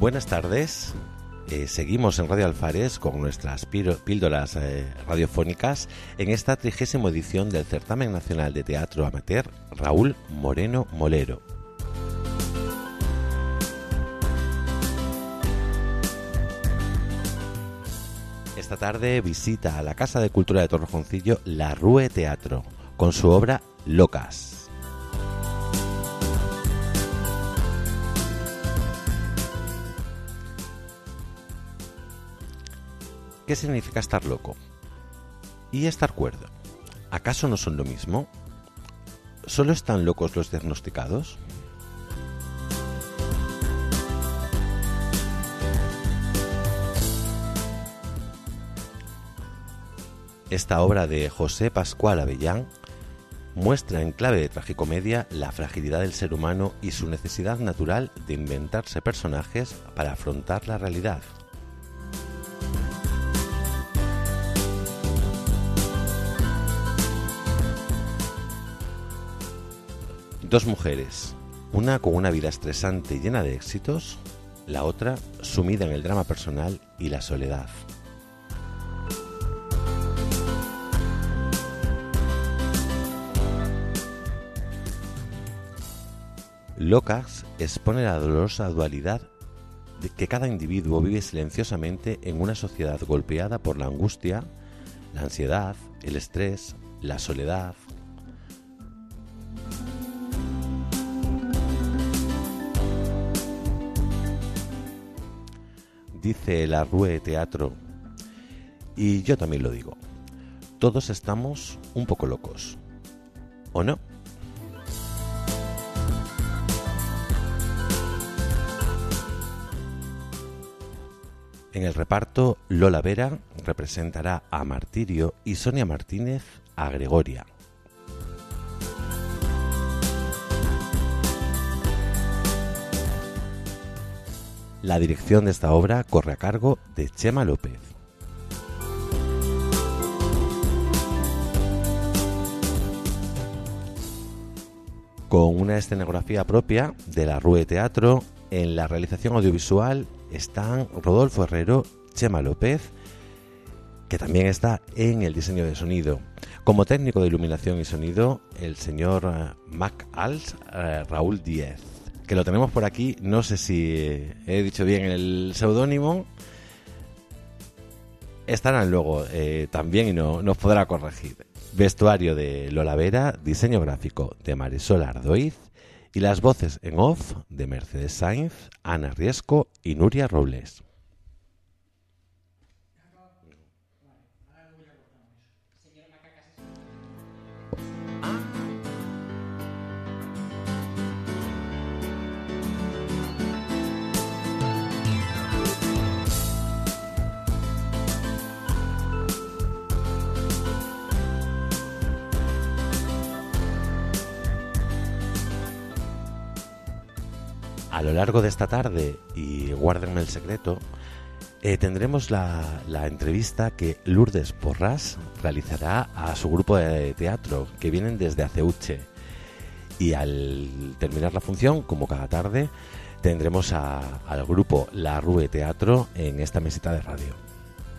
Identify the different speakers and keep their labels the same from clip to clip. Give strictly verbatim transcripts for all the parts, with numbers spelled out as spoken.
Speaker 1: Buenas tardes. Eh, seguimos en Radio Alfares con nuestras píldoras eh, radiofónicas en esta trigésima edición del Certamen Nacional de Teatro Amateur Raúl Moreno Molero. Esta tarde visita a la Casa de Cultura de Torrejoncillo La Rue Teatro con su obra Locas. ¿Qué significa estar loco? ¿Y estar cuerdo? ¿Acaso no son lo mismo? ¿Solo están locos los diagnosticados? Esta obra de José Pascual Avellán muestra en clave de tragicomedia la fragilidad del ser humano y su necesidad natural de inventarse personajes para afrontar la realidad. Dos mujeres, una con una vida estresante y llena de éxitos, la otra sumida en el drama personal y la soledad. Locas expone la dolorosa dualidad de que cada individuo vive silenciosamente en una sociedad golpeada por la angustia, la ansiedad, el estrés, la soledad. Dice La Rue Teatro, y yo también lo digo, todos estamos un poco locos, ¿o no? En el reparto, Lola Vera representará a Martirio y Sonia Martínez a Gregoria. La dirección de esta obra corre a cargo de Chema López. Con una escenografía propia de La Rue Teatro, en la realización audiovisual están Rodolfo Herrero, Chema López, que también está en el diseño de sonido. Como técnico de iluminación y sonido, el señor Mac Als, eh, Raúl Díez, que lo tenemos por aquí, no sé si he dicho bien el seudónimo, estarán luego eh, también y no, nos podrá corregir. Vestuario de Lola Vera, diseño gráfico de Marisol Ardoiz y las voces en off de Mercedes Sainz, Ana Riesco y Nuria Robles. A lo largo de esta tarde, y guárdenme el secreto, eh, tendremos la, la entrevista que Lourdes Porras realizará a su grupo de teatro, que vienen desde Aceuche. Y al terminar la función, como cada tarde, tendremos a, al grupo La Rue Teatro en esta mesita de radio.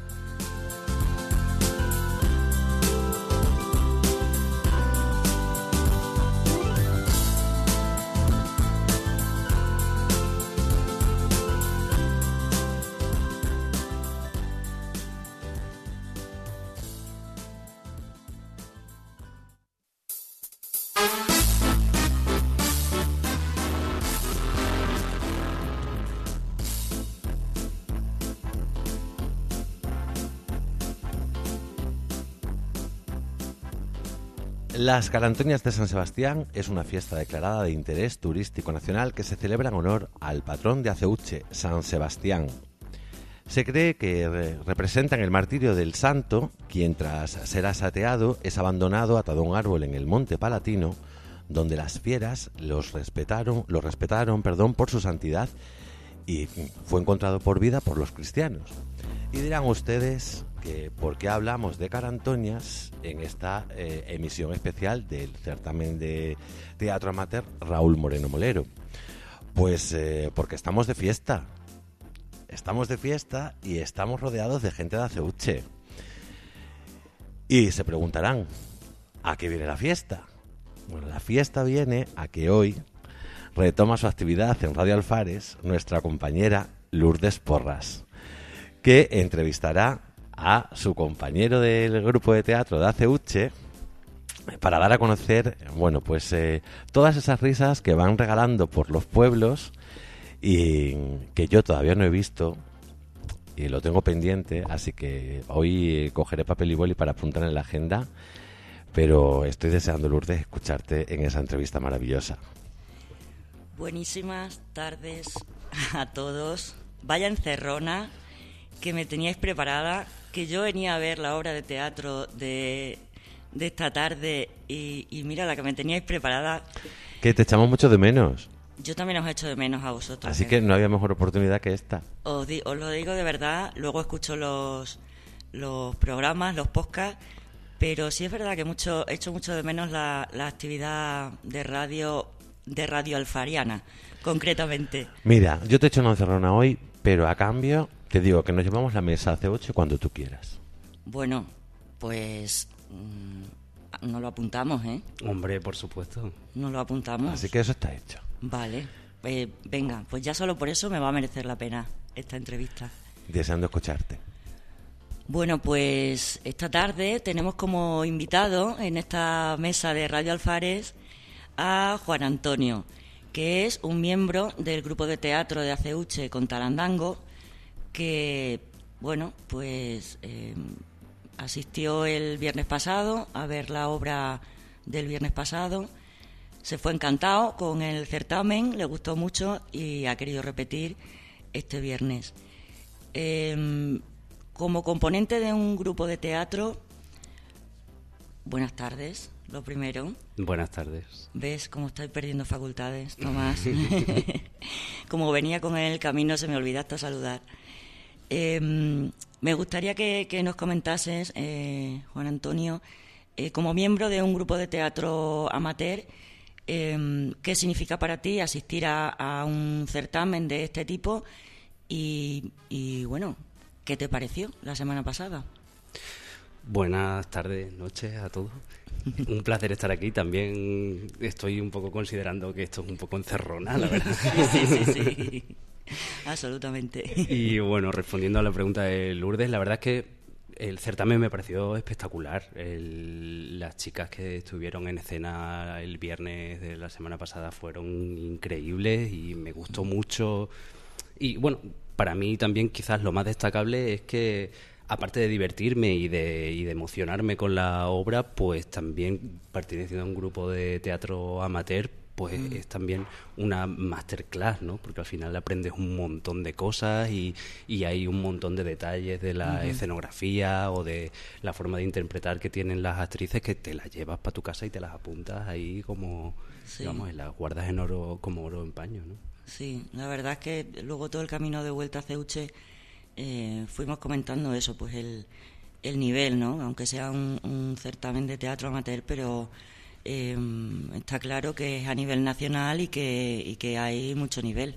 Speaker 1: Las Carantoñas de San Sebastián es una fiesta declarada de interés turístico nacional que se celebra en honor al patrón de Aceuche, San Sebastián. Se cree que re- representan el martirio del santo, quien tras ser asateado es abandonado atado a un árbol en el Monte Palatino, donde las fieras los respetaron, lo respetaron perdón, por su santidad y fue encontrado por vida por los cristianos. Y dirán ustedes que por qué hablamos de Carantoñas en esta eh, emisión especial del certamen de teatro amateur Raúl Moreno Molero. Pues eh, porque estamos de fiesta. estamos de fiesta y estamos rodeados de gente de Aceuche. Y se preguntarán, ¿a qué viene la fiesta? Bueno, la fiesta viene a que hoy retoma su actividad en Radio Alfares nuestra compañera Lourdes Porras, que entrevistará a su compañero del grupo de teatro de Aceuche para dar a conocer, bueno, pues eh, todas esas risas que van regalando por los pueblos y que yo todavía no he visto y lo tengo pendiente, así que hoy cogeré papel y boli para apuntar en la agenda, pero estoy deseando, Lourdes, escucharte en esa entrevista maravillosa.
Speaker 2: Buenísimas tardes a todos. Vaya encerrona que me teníais preparada, que yo venía a ver la obra de teatro de, de esta tarde y, y mira la que me teníais preparada.
Speaker 1: Que te echamos mucho de menos.
Speaker 2: Yo también os echo de menos a vosotros.
Speaker 1: Así que no había mejor oportunidad que esta.
Speaker 2: Os, di, os lo digo de verdad, luego escucho los, los programas, los podcasts, pero sí es verdad que mucho, echo mucho de menos la, la actividad de radio, de Radio Alfariana, concretamente.
Speaker 1: Mira, yo te echo una encerrona hoy, pero a cambio te digo que nos llevamos la mesa a C ocho cuando tú quieras.
Speaker 2: Bueno, pues mmm, no lo apuntamos, ¿eh?
Speaker 3: Hombre, por supuesto.
Speaker 2: No lo apuntamos.
Speaker 1: Así que eso está hecho.
Speaker 2: Vale, eh, venga, pues ya solo por eso me va a merecer la pena esta entrevista.
Speaker 1: Deseando escucharte.
Speaker 2: Bueno, pues esta tarde tenemos como invitado en esta mesa de Radio Alfares a Juan Antonio, que es un miembro del grupo de teatro de Aceuche con Talandango, que, bueno, pues eh, asistió el viernes pasado a ver la obra del viernes pasado. Se fue encantado con el certamen, le gustó mucho y ha querido repetir este viernes. Eh, como componente de un grupo de teatro, buenas tardes, lo primero.
Speaker 3: Buenas tardes.
Speaker 2: ¿Ves cómo estáis perdiendo facultades, Tomás? Como venía con el camino se me olvidó hasta saludar. Eh, me gustaría que, que nos comentases, eh, Juan Antonio, eh, como miembro de un grupo de teatro amateur, Eh, ¿qué significa para ti asistir a, a un certamen de este tipo? Y, y bueno, ¿qué te pareció la semana pasada?
Speaker 3: Buenas tardes, noches a todos. Un placer estar aquí. También estoy un poco considerando que esto es un poco encerrona, la verdad.
Speaker 2: Sí, sí, sí, sí. Absolutamente.
Speaker 3: Y bueno, respondiendo a la pregunta de Lourdes, la verdad es que el certamen me pareció espectacular. El, las chicas que estuvieron en escena el viernes de la semana pasada fueron increíbles y me gustó mucho. Y bueno, para mí también quizás lo más destacable es que, aparte de divertirme y de, y de emocionarme con la obra, pues también perteneciendo a un grupo de teatro amateur, pues mm. es también una masterclass, ¿no? Porque al final aprendes un montón de cosas y, y hay un montón de detalles de la uh-huh. escenografía o de la forma de interpretar que tienen las actrices que te las llevas para tu casa y te las apuntas ahí como, sí. digamos, y las guardas en oro, como oro en paño, ¿no?
Speaker 2: Sí, la verdad es que luego todo el camino de vuelta a Aceuche eh, fuimos comentando eso, pues el, el nivel, ¿no? Aunque sea un, un certamen de teatro amateur, pero Eh, está claro que es a nivel nacional y que, y que hay mucho nivel.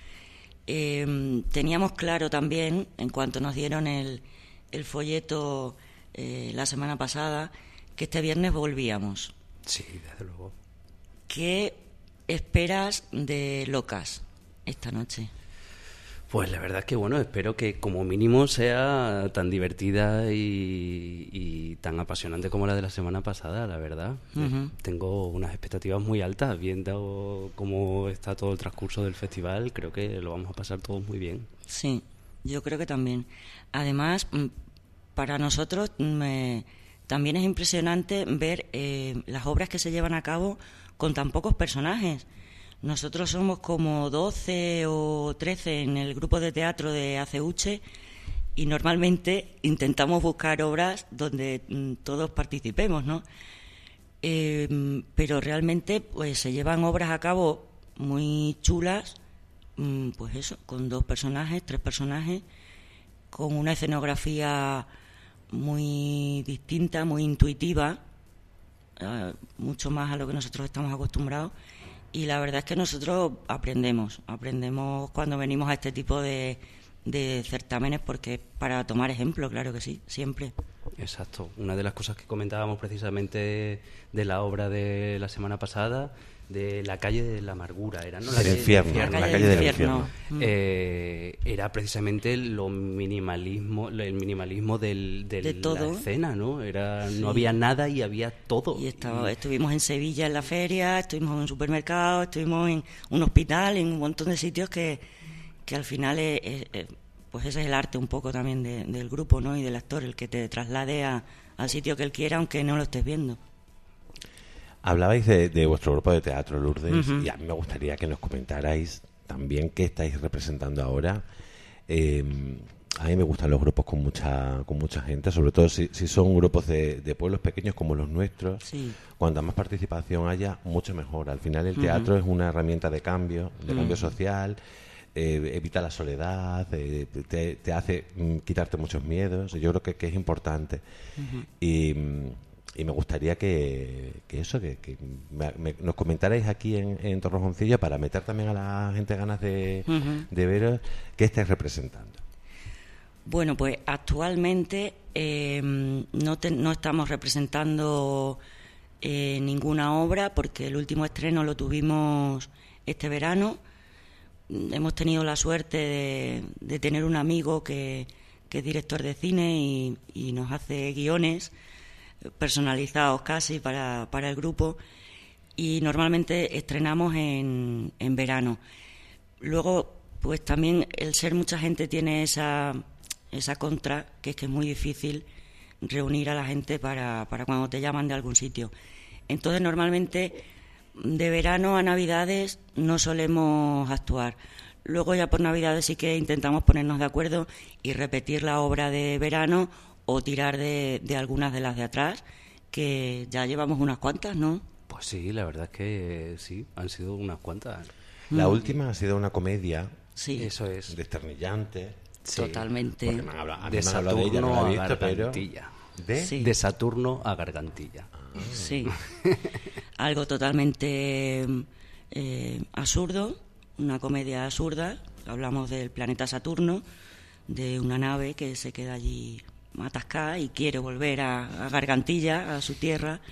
Speaker 2: Eh, teníamos claro también, en cuanto nos dieron el, el folleto eh, la semana pasada, que este viernes volvíamos.
Speaker 3: Sí, desde luego.
Speaker 2: ¿Qué esperas de Locas esta noche?
Speaker 3: Pues la verdad es que, bueno, espero que como mínimo sea tan divertida y, y tan apasionante como la de la semana pasada, la verdad. Uh-huh. Eh, tengo unas expectativas muy altas, viendo cómo está todo el transcurso del festival, creo que lo vamos a pasar todos muy bien.
Speaker 2: Sí, yo creo que también. Además, para nosotros me, también es impresionante ver eh, las obras que se llevan a cabo con tan pocos personajes. Nosotros somos como doce o trece en el grupo de teatro de Aceuche y normalmente intentamos buscar obras donde mm, todos participemos, ¿no? Eh, pero realmente pues se llevan obras a cabo muy chulas, mm, pues eso, con dos personajes, tres personajes, con una escenografía muy distinta, muy intuitiva, eh, mucho más a lo que nosotros estamos acostumbrados. Y la verdad es que nosotros aprendemos, aprendemos cuando venimos a este tipo de, de certámenes, porque para tomar ejemplo, claro que sí, siempre.
Speaker 3: Exacto. Una de las cosas que comentábamos precisamente de la obra de la semana pasada, de la calle de la amargura, era, ¿no? La
Speaker 1: del
Speaker 3: calle
Speaker 1: infierno,
Speaker 3: del
Speaker 1: la
Speaker 2: calle
Speaker 1: calle
Speaker 2: del
Speaker 1: del
Speaker 2: infierno.
Speaker 1: infierno.
Speaker 3: Eh, era precisamente lo minimalismo, el minimalismo del, del
Speaker 2: De todo.
Speaker 3: la escena, ¿no? Era,
Speaker 2: Sí.
Speaker 3: no había nada y había todo.
Speaker 2: Y estaba,
Speaker 3: Y-
Speaker 2: estuvimos en Sevilla en la feria, estuvimos en un supermercado, estuvimos en un hospital, en un montón de sitios que, que al final es, es- es- pues ese es el arte un poco también de- del grupo, ¿no? Y del actor, el que te traslade a, al sitio que él quiera, aunque no lo estés viendo.
Speaker 1: Hablabais de, de vuestro grupo de teatro, Lourdes,
Speaker 2: Ujú.
Speaker 1: y a mí me gustaría que nos comentarais también qué estáis representando ahora. Eh, a mí me gustan los grupos con mucha con mucha gente, sobre todo si, si son grupos de, de pueblos pequeños como los nuestros.
Speaker 2: Sí.
Speaker 1: Cuanta más participación haya, mucho mejor. Al final el
Speaker 2: Ujú.
Speaker 1: teatro es una herramienta de cambio, de cambio
Speaker 2: Ujú.
Speaker 1: social, eh, evita la soledad, eh, te, te hace mm, quitarte muchos miedos. Yo creo que, que es importante. Y, mm, y me gustaría que, que eso, que, que me- me- nos comentarais aquí en, en Torrejoncillo para meter también a la gente ganas de,
Speaker 2: Ujú.
Speaker 1: de veros qué estáis representando.
Speaker 2: Bueno, pues actualmente eh, no, te- no estamos representando eh, ninguna obra, porque el último estreno lo tuvimos este verano. Mm, Hemos tenido la suerte de, de tener un amigo que, que es director de cine y, y nos hace guiones personalizados casi para, para el grupo, y normalmente estrenamos en, en verano. Luego, pues también el ser mucha gente tiene esa, esa contra, que es que es muy difícil reunir a la gente para, para cuando te llaman de algún sitio. Entonces, normalmente de verano a Navidades no solemos actuar. Luego ya por Navidades sí que intentamos ponernos de acuerdo y repetir la obra de verano o tirar de, de algunas de las de atrás, que ya llevamos unas cuantas, ¿no?
Speaker 3: Pues sí, la verdad es que sí, han sido unas cuantas.
Speaker 1: La última ha sido una comedia
Speaker 2: Sí,
Speaker 3: Eso es.
Speaker 1: desternillante.
Speaker 3: Sí.
Speaker 2: totalmente.
Speaker 1: Porque me han hablado, a mí
Speaker 3: De
Speaker 1: me han hablado de ella, no
Speaker 3: Saturno
Speaker 1: la he
Speaker 3: a
Speaker 1: visto, pero...
Speaker 3: Gargantilla.
Speaker 1: ¿De?
Speaker 2: Sí.
Speaker 3: De Saturno a Gargantilla.
Speaker 2: Sí, algo totalmente eh, absurdo, una comedia absurda. Hablamos del planeta Saturno, de una nave que se queda allí atascada y quiere volver a, a Gargantilla, a su tierra,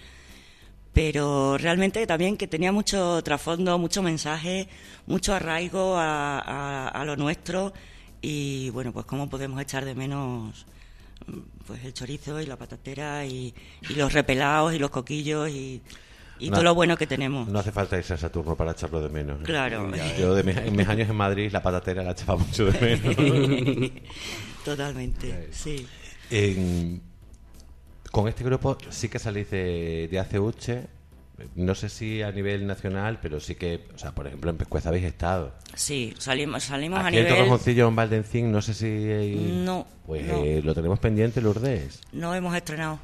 Speaker 2: pero realmente también que tenía mucho trasfondo, mucho mensaje, mucho arraigo a, a, a lo nuestro. Y bueno, pues cómo podemos echar de menos pues el chorizo y la patatera y, y los repelados y los coquillos y, y
Speaker 1: No.
Speaker 2: todo lo bueno que tenemos.
Speaker 1: No hace falta irse a Saturno para echarlo de menos. ¿eh?
Speaker 2: Claro.
Speaker 1: Yo de mis, en mis años en Madrid la patatera la echaba mucho de menos.
Speaker 2: Totalmente, sí.
Speaker 1: En- con este grupo sí que salís de, de A C U C H. No sé si a nivel nacional, pero sí que, o sea, por ejemplo, en Pescueza habéis estado.
Speaker 2: Sí, salimos, salimos a
Speaker 1: Aquí en
Speaker 2: nivel...
Speaker 1: Torrejoncillo, en Valdencín, no sé si...
Speaker 2: No,
Speaker 1: Pues
Speaker 2: no.
Speaker 1: eh, lo tenemos pendiente, Lourdes.
Speaker 2: No hemos estrenado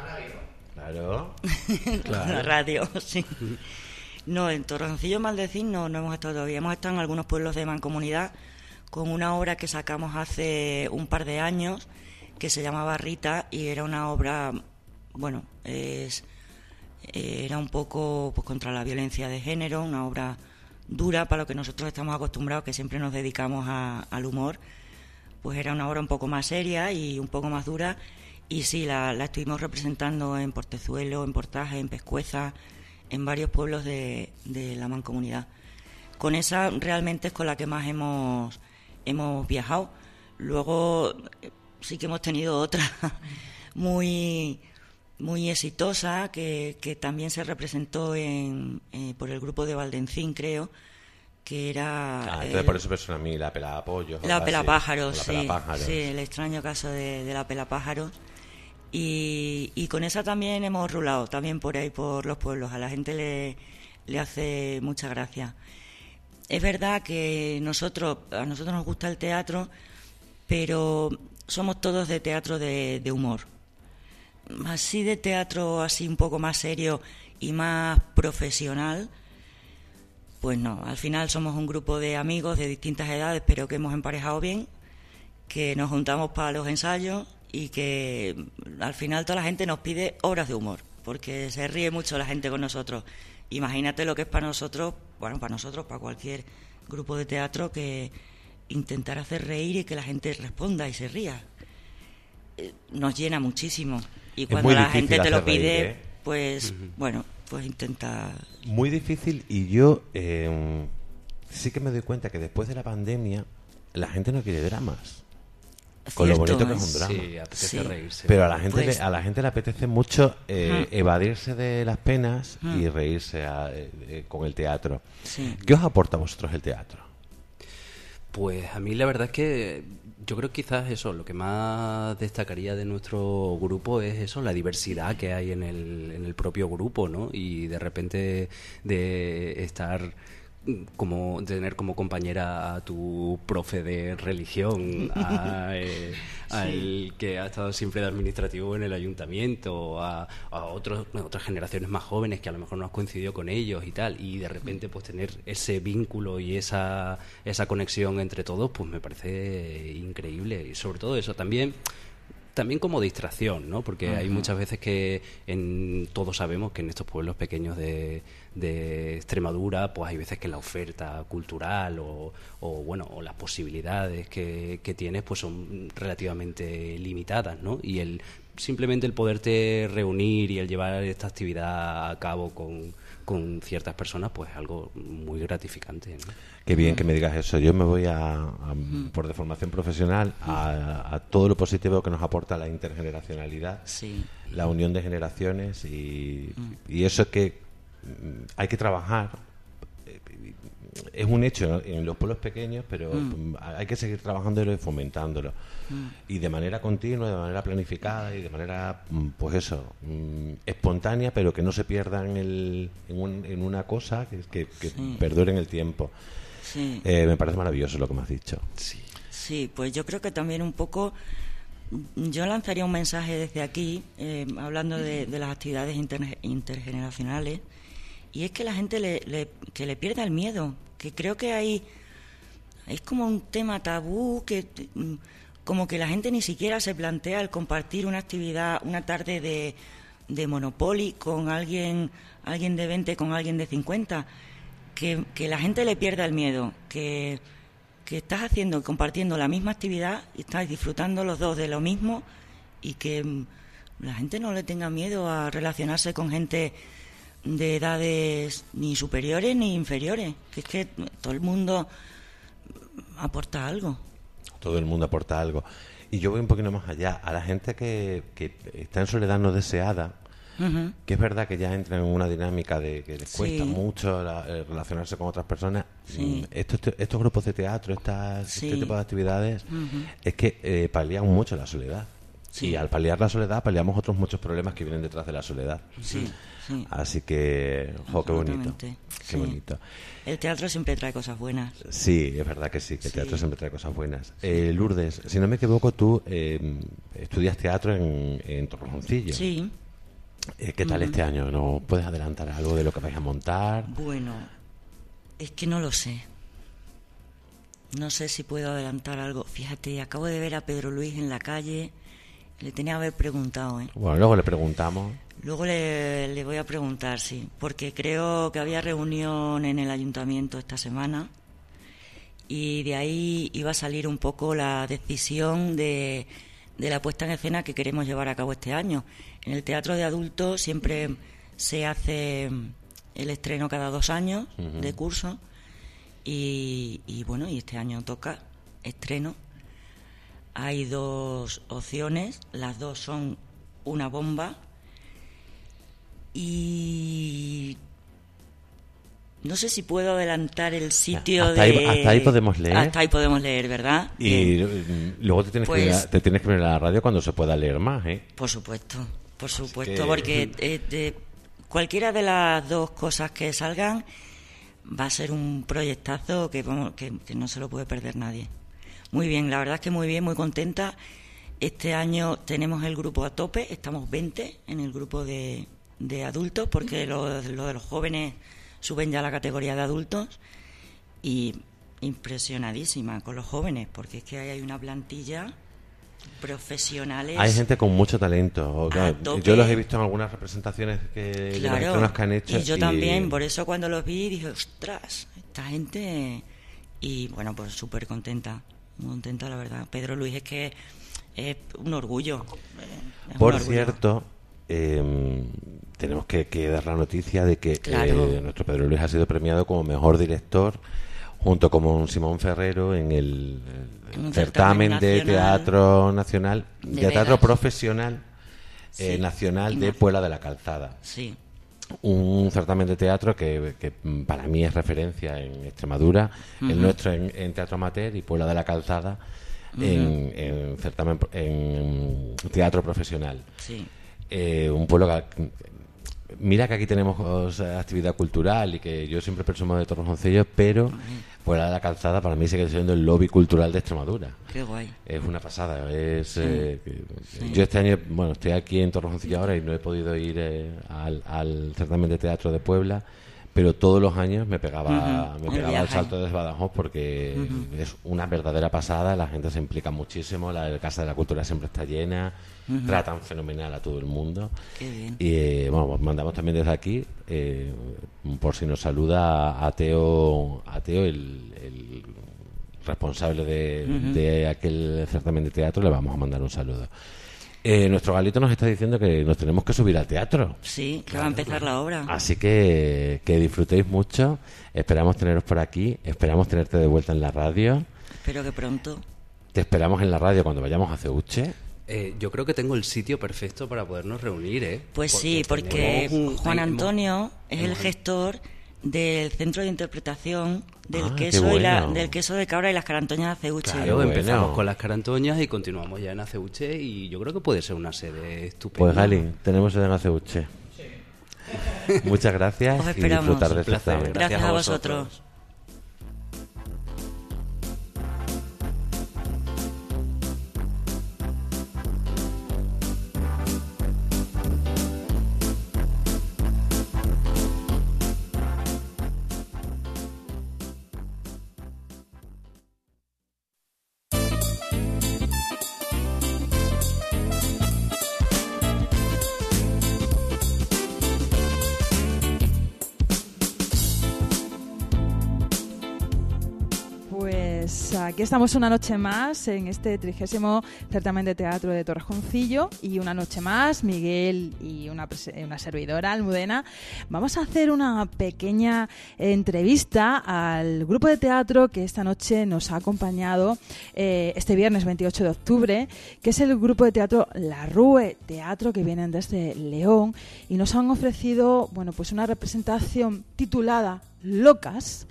Speaker 1: Claro.
Speaker 2: con la radio, sí. No, en Torrejoncillo, Maldecín no, no hemos estado todavía. Hemos estado en algunos pueblos de Mancomunidad con una obra que sacamos hace un par de años que se llamaba Rita, y era una obra, bueno, es era un poco pues contra la violencia de género, una obra dura para lo que nosotros estamos acostumbrados, que siempre nos dedicamos a- al humor. Pues era una obra un poco más seria y un poco más dura, y sí, la, la estuvimos representando en Portezuelo, en Portaje, en Pescueza, en varios pueblos de, de la Mancomunidad. Con esa realmente es con la que más hemos, hemos viajado. Luego eh, sí que hemos tenido otra muy muy exitosa que, que también se representó en, eh, por el grupo de Valdencín, creo, que era...
Speaker 1: Ah, entonces
Speaker 2: el-
Speaker 1: por eso me suena a mí la pelapollos.
Speaker 2: la pelapájaros,
Speaker 1: La
Speaker 2: sí,
Speaker 1: pelapájaros.
Speaker 2: sí, el extraño caso de, de la pelapájaros. Y, y con esa también hemos rulado, también por ahí, por los pueblos. A la gente le, le hace mucha gracia. Es verdad que nosotros, a nosotros nos gusta el teatro, pero somos todos de teatro de, de humor. Así de teatro, así un poco más serio y más profesional, pues no. Al final somos un grupo de amigos de distintas edades, pero que hemos emparejado bien, que nos juntamos para los ensayos y que al final toda la gente nos pide obras de humor, porque se ríe mucho la gente con nosotros. Imagínate lo que es para nosotros, bueno, para nosotros, para cualquier grupo de teatro, que, intentar hacer reír y que la gente responda y se ría. Eh, nos llena muchísimo. Y cuando la gente te lo pide, reír, ¿eh? pues uh-huh. bueno, pues intenta...
Speaker 1: Muy difícil, y yo eh, sí que me doy cuenta que después de la pandemia la gente no quiere dramas. Con Cierto, lo bonito que es un drama.
Speaker 3: Sí, apetece sí. reírse.
Speaker 1: Pero a la gente pues, le, a la gente le apetece mucho eh, uh-huh. evadirse de las penas uh-huh. y reírse a, eh, con el teatro. Sí. ¿Qué os aporta a vosotros el teatro?
Speaker 3: Pues a mí la verdad es que yo creo que quizás eso, lo que más destacaría de nuestro grupo es eso, la diversidad que hay en el, en el propio grupo, ¿no? Y de repente de estar... como tener como compañera a tu profe de religión, a, eh, sí. al que ha estado siempre de administrativo en el ayuntamiento, a, a otros, otras generaciones más jóvenes que a lo mejor no has coincidido con ellos y tal, y de repente pues tener ese vínculo y esa, esa conexión entre todos, pues me parece increíble. Y sobre todo eso también... También como distracción, ¿no? Porque uh-huh. hay muchas veces que en, todos sabemos que en estos pueblos pequeños de, de Extremadura, pues hay veces que la oferta cultural o, o bueno, o las posibilidades que, que tienes, pues son relativamente limitadas, ¿no? Y el simplemente el poderte reunir y el llevar esta actividad a cabo con, con ciertas personas, pues es algo muy gratificante, ¿no?
Speaker 1: Qué bien que me digas eso. Yo me voy a, a por deformación profesional a, a todo lo positivo que nos aporta la intergeneracionalidad,
Speaker 2: sí.
Speaker 1: la unión de generaciones y, y eso es que hay que trabajar. Es un hecho, ¿no?, en los pueblos pequeños, pero mm. hay que seguir trabajándolo y fomentándolo. Mm. Y de manera continua, de manera planificada y de manera, pues eso, espontánea, pero que no se pierda en, el, en, un, en una cosa que, que, que sí. perdure en el tiempo.
Speaker 2: Sí.
Speaker 1: Eh, me parece maravilloso lo que me has dicho.
Speaker 2: Sí. Sí, pues yo creo que también un poco... Yo lanzaría un mensaje desde aquí, eh, hablando de, de las actividades inter, intergeneracionales, y es que la gente le, le, que le pierda el miedo, que creo que hay es como un tema tabú, que como que la gente ni siquiera se plantea el compartir una actividad, una tarde de, de Monopoly con alguien alguien de veinte con alguien de cincuenta, que, que la gente le pierda el miedo, que, que estás haciendo, compartiendo la misma actividad y estás disfrutando los dos de lo mismo, y que la gente no le tenga miedo a relacionarse con gente de edades ni superiores ni inferiores, que es que todo el mundo aporta algo.
Speaker 1: Todo el mundo aporta algo. Y yo voy un poquito más allá, a la gente que, que está en soledad no deseada, uh-huh. que es verdad que ya entra en una dinámica de que les cuesta sí. mucho la, eh, relacionarse con otras personas. Sí. Estos, estos grupos de teatro, estas, sí. este tipo de actividades, uh-huh. es que eh, palian mucho la soledad. Sí. Y al paliar la soledad, paliamos otros muchos problemas que vienen detrás de la soledad.
Speaker 2: Sí, sí.
Speaker 1: Así que, jo, qué bonito. Qué sí. bonito.
Speaker 2: El teatro siempre trae cosas buenas.
Speaker 1: Sí, es verdad que sí, que el sí. teatro siempre trae cosas buenas. Eh, Lourdes, si no me equivoco, tú eh, estudias teatro en, en Torrejoncillo.
Speaker 2: Sí.
Speaker 1: Eh, ¿Qué tal uh-huh. este año? ¿No puedes adelantar algo de lo que vais a montar?
Speaker 2: Bueno, es que no lo sé. No sé si puedo adelantar algo. Fíjate, acabo de ver a Pedro Luis en la calle. Le tenía que haber preguntado, ¿eh?
Speaker 1: Bueno, luego le preguntamos.
Speaker 2: Luego le, le voy a preguntar, sí. Porque creo que había reunión en el ayuntamiento esta semana y de ahí iba a salir un poco la decisión de, de la puesta en escena que queremos llevar a cabo este año. En el teatro de adultos siempre se hace el estreno cada dos años uh-huh. de curso y, y bueno, y este año toca estreno. Hay dos opciones, las dos son una bomba y no sé si puedo adelantar el sitio
Speaker 1: hasta
Speaker 2: de...
Speaker 1: Ahí, hasta ahí podemos leer.
Speaker 2: Hasta ahí podemos leer, ¿verdad?
Speaker 1: Y Bien. luego te tienes, pues, que ir a, te tienes que venir a la radio cuando se pueda leer más, ¿eh?
Speaker 2: Por supuesto, por supuesto, que... porque eh, de cualquiera de las dos cosas que salgan va a ser un proyectazo que, vamos, que, que no se lo puede perder nadie. Muy bien, la verdad es que muy bien, muy contenta. Este año tenemos el grupo a tope, estamos veinte en el grupo de, de adultos, porque lo, lo de los jóvenes suben ya a la categoría de adultos, y impresionadísima con los jóvenes, porque es que hay una plantilla profesionales.
Speaker 1: Hay gente con mucho talento. Claro, yo los he visto en algunas representaciones que,
Speaker 2: claro,
Speaker 1: que han hecho.
Speaker 2: Y yo
Speaker 1: y...
Speaker 2: también, por eso cuando los vi dije, ostras, esta gente... y bueno, pues súper contenta, muy contenta la verdad. Pedro Luis es que es un orgullo. Es
Speaker 1: Por
Speaker 2: un orgullo.
Speaker 1: cierto, eh, tenemos que, que dar la noticia de que
Speaker 2: Claro.
Speaker 1: eh, nuestro Pedro Luis ha sido premiado como mejor director junto con Simón Ferrero en el
Speaker 2: En un
Speaker 1: certamen,
Speaker 2: certamen
Speaker 1: de
Speaker 2: nacional
Speaker 1: teatro nacional, de,
Speaker 2: de
Speaker 1: teatro
Speaker 2: Vegas.
Speaker 1: profesional eh,
Speaker 2: Sí.
Speaker 1: nacional
Speaker 2: Y
Speaker 1: de
Speaker 2: más.
Speaker 1: Puebla de la Calzada.
Speaker 2: Sí,
Speaker 1: Un certamen de teatro que, que para mí es referencia en Extremadura, el
Speaker 2: Ujú.
Speaker 1: nuestro en, en teatro amateur y Puebla de la Calzada en, en certamen en teatro profesional.
Speaker 2: sí.
Speaker 1: Eh, un pueblo que, mira que aquí tenemos o sea, actividad cultural y que yo siempre presumo de Torrejoncillo, pero Puebla de la Calzada para mí sigue siendo el lobby cultural de Extremadura.
Speaker 2: Qué guay.
Speaker 1: Es una pasada. Es, eh, que-
Speaker 2: sí.
Speaker 1: Yo este año, bueno, estoy aquí en Torrejoncillo ahora y no he podido ir eh, al, al certamen de teatro de Puebla, pero todos los años me pegaba,
Speaker 2: Ujú.
Speaker 1: me
Speaker 2: El
Speaker 1: pegaba el
Speaker 2: viaje.
Speaker 1: salto de Badajoz porque
Speaker 2: Ujú.
Speaker 1: es una verdadera pasada. La gente se implica muchísimo, la Casa de la Cultura siempre está llena,
Speaker 2: Ujú.
Speaker 1: tratan fenomenal a todo el mundo.
Speaker 2: Qué bien.
Speaker 1: Y eh, bueno, mandamos también desde aquí, eh, por si nos saluda a Teo, a Teo el, el responsable de,
Speaker 2: Ujú.
Speaker 1: de aquel certamen de teatro, le vamos a mandar un saludo. Eh, nuestro Galito nos está diciendo que nos tenemos que subir al teatro.
Speaker 2: Sí, que va a empezar la obra.
Speaker 1: Así que que disfrutéis mucho. Esperamos teneros por aquí. Esperamos tenerte de vuelta en la radio.
Speaker 2: Espero que pronto.
Speaker 1: Te esperamos en la radio cuando vayamos a Ceuche.
Speaker 3: Eh, yo creo que tengo el sitio perfecto para podernos reunir, ¿eh?
Speaker 2: Pues sí, porque
Speaker 3: tenemos un-
Speaker 2: Juan
Speaker 3: hemos-
Speaker 2: Antonio es el
Speaker 3: hemos-
Speaker 2: gestor del Centro de Interpretación del
Speaker 1: Ah, qué
Speaker 2: queso y la,
Speaker 1: bueno.
Speaker 2: del queso de cabra y las carantoñas de aceuche.
Speaker 3: Claro,
Speaker 1: Bueno.
Speaker 3: empezamos con las carantoñas y continuamos ya en Aceuche y yo creo que puede ser una sede estupenda.
Speaker 1: Pues Gali, tenemos en Ceuche. Muchas gracias
Speaker 2: Os
Speaker 1: y
Speaker 2: esperamos.
Speaker 1: disfrutar de
Speaker 3: Un
Speaker 1: este
Speaker 3: placer.
Speaker 1: certamen.
Speaker 2: Gracias,
Speaker 3: Gracias
Speaker 2: a
Speaker 3: a
Speaker 2: vosotros.
Speaker 3: vosotros.
Speaker 4: Pues aquí estamos una noche más en este trigésimo certamen de teatro de Torrejoncillo y una noche más Miguel y una, prese- una servidora, Almudena, vamos a hacer una pequeña entrevista al grupo de teatro que esta noche nos ha acompañado eh, este viernes veintiocho de octubre, que es el grupo de teatro La Rue Teatro, que vienen desde León y nos han ofrecido, bueno, pues una representación titulada Locas,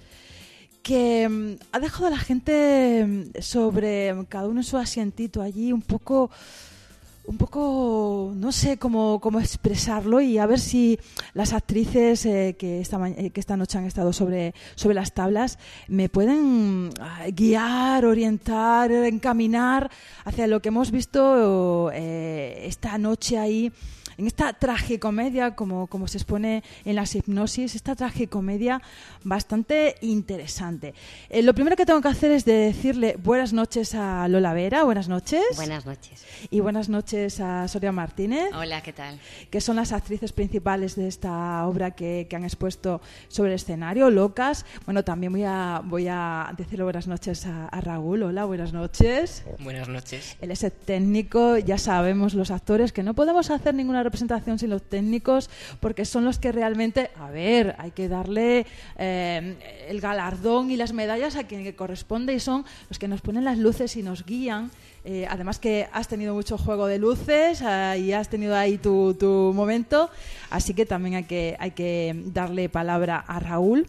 Speaker 4: que mm, ha dejado a la gente mm, sobre mm, cada uno en su asientito allí un poco un poco no sé cómo, cómo expresarlo, y a ver si las actrices eh, que, esta ma- eh, que esta noche han estado sobre, sobre las tablas me pueden ah, guiar, orientar, encaminar hacia lo que hemos visto eh, esta noche ahí, en esta tragicomedia, como, como se expone en las hipnosis, esta tragicomedia bastante interesante. Eh, lo primero que tengo que hacer es decirle buenas noches a Lola Vera, buenas noches.
Speaker 5: Buenas noches.
Speaker 4: Y buenas noches a Soria Martínez,
Speaker 5: Hola, ¿qué tal?
Speaker 4: que son las actrices principales de esta obra que, que han expuesto sobre el escenario, Locas. Bueno, también voy a, voy a decirle buenas noches a, a Raúl. Hola, buenas noches.
Speaker 6: Buenas noches.
Speaker 4: Él es el técnico, ya sabemos los actores que no podemos hacer ninguna representación sin los técnicos, porque son los que realmente, a ver, hay que darle eh, el galardón y las medallas a quien que corresponde, y son los que nos ponen las luces y nos guían. Eh, además que has tenido mucho juego de luces eh, y has tenido ahí tu, tu momento, así que también hay que, hay que darle palabra a Raúl.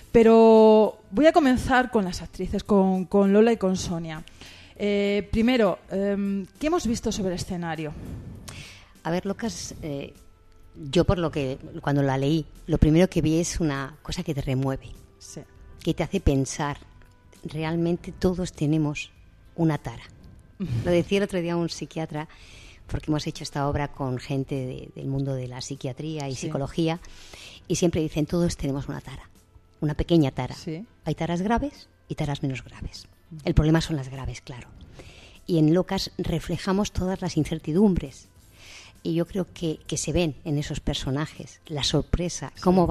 Speaker 4: Pero voy a comenzar con las actrices, con, con Lola y con Sonia. Eh, primero, eh, ¿qué hemos visto sobre el escenario?
Speaker 5: A ver, Locas, eh, yo por lo que, cuando la leí, lo primero que vi es una cosa que te remueve,
Speaker 4: Sí.
Speaker 5: que te hace pensar. Realmente todos tenemos una tara. Lo decía el otro día un psiquiatra, porque hemos hecho esta obra con gente de- del mundo de la psiquiatría y
Speaker 4: Sí.
Speaker 5: psicología, y siempre dicen, todos tenemos una tara, una pequeña tara.
Speaker 4: Sí.
Speaker 5: Hay taras graves y taras menos graves. El problema son las graves, claro. Y en Locas reflejamos todas las incertidumbres. Y yo creo que, que se ven en esos personajes, la sorpresa, cómo van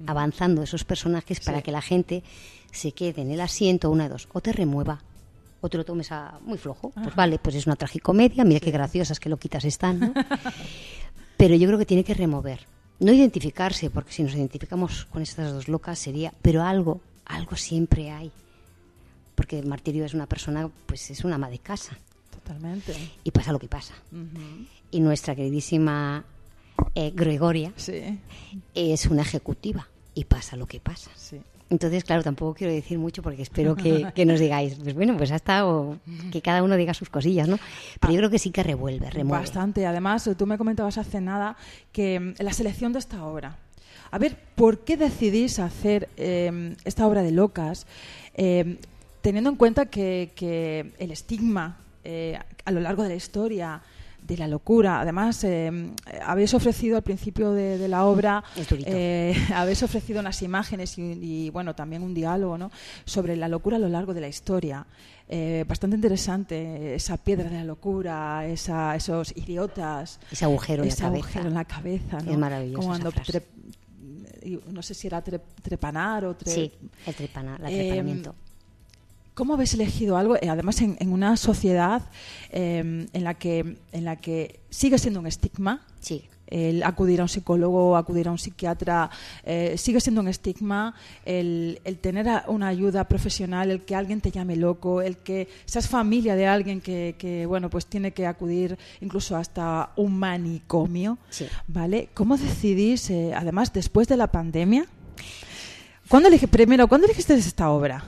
Speaker 5: avanzando esos personajes para
Speaker 4: Sí.
Speaker 5: que la gente se quede en el asiento, una de dos, o te remueva, o te lo tomes a muy flojo. Pues vale, pues es una tragicomedia, mira qué graciosas, qué loquitas están, ¿no? Pero yo creo que tiene que remover. No identificarse, porque si nos identificamos con estas dos locas sería... Pero algo, algo siempre hay. Porque Martirio es una persona, pues es una ama de casa.
Speaker 4: Totalmente.
Speaker 5: Y pasa lo que pasa.
Speaker 4: Ujú.
Speaker 5: Y nuestra queridísima eh, Gregoria
Speaker 4: Sí,
Speaker 5: es una ejecutiva. Y pasa lo que pasa.
Speaker 4: sí.
Speaker 5: Entonces, claro, tampoco quiero decir mucho porque espero que, que nos digáis, pues bueno, pues hasta o que cada uno diga sus cosillas, ¿no? Pero yo creo que sí que revuelve, remueve.
Speaker 4: Bastante. Además, tú me comentabas hace nada que mm, la selección de esta obra. A ver, ¿por qué decidís hacer eh, esta obra de Locas eh, teniendo en cuenta que, que el estigma eh, a lo largo de la historia de la locura, además eh, habéis ofrecido al principio de, de la obra,
Speaker 5: Es durito.
Speaker 4: eh, habéis ofrecido unas imágenes y, y bueno, también un diálogo, ¿no?, sobre la locura a lo largo de la historia. Eh, bastante interesante, esa piedra de la locura, esa, esos idiotas,
Speaker 5: Ese agujero en la
Speaker 4: ese
Speaker 5: cabeza.
Speaker 4: agujero en la cabeza, ¿no?
Speaker 5: Es maravillosa
Speaker 4: Como
Speaker 5: esa
Speaker 4: cuando
Speaker 5: frase.
Speaker 4: tre- y no sé si era tre- trepanar o tre-
Speaker 5: Sí, el trepana, el
Speaker 4: Eh,
Speaker 5: trepamiento.
Speaker 4: ¿Cómo habéis elegido algo, eh, además en, en una sociedad eh, en la que en la que sigue siendo un estigma?
Speaker 5: Sí.
Speaker 4: El acudir a un psicólogo, acudir a un psiquiatra, eh, sigue siendo un estigma. El, el tener a- una ayuda profesional, el que alguien te llame loco, el que seas familia de alguien que, que bueno, pues tiene que acudir incluso hasta un manicomio,
Speaker 5: Sí.
Speaker 4: ¿vale? ¿Cómo decidís, eh, además después de la pandemia? ¿Cuándo elige, primero, ¿cuándo elegiste esta obra?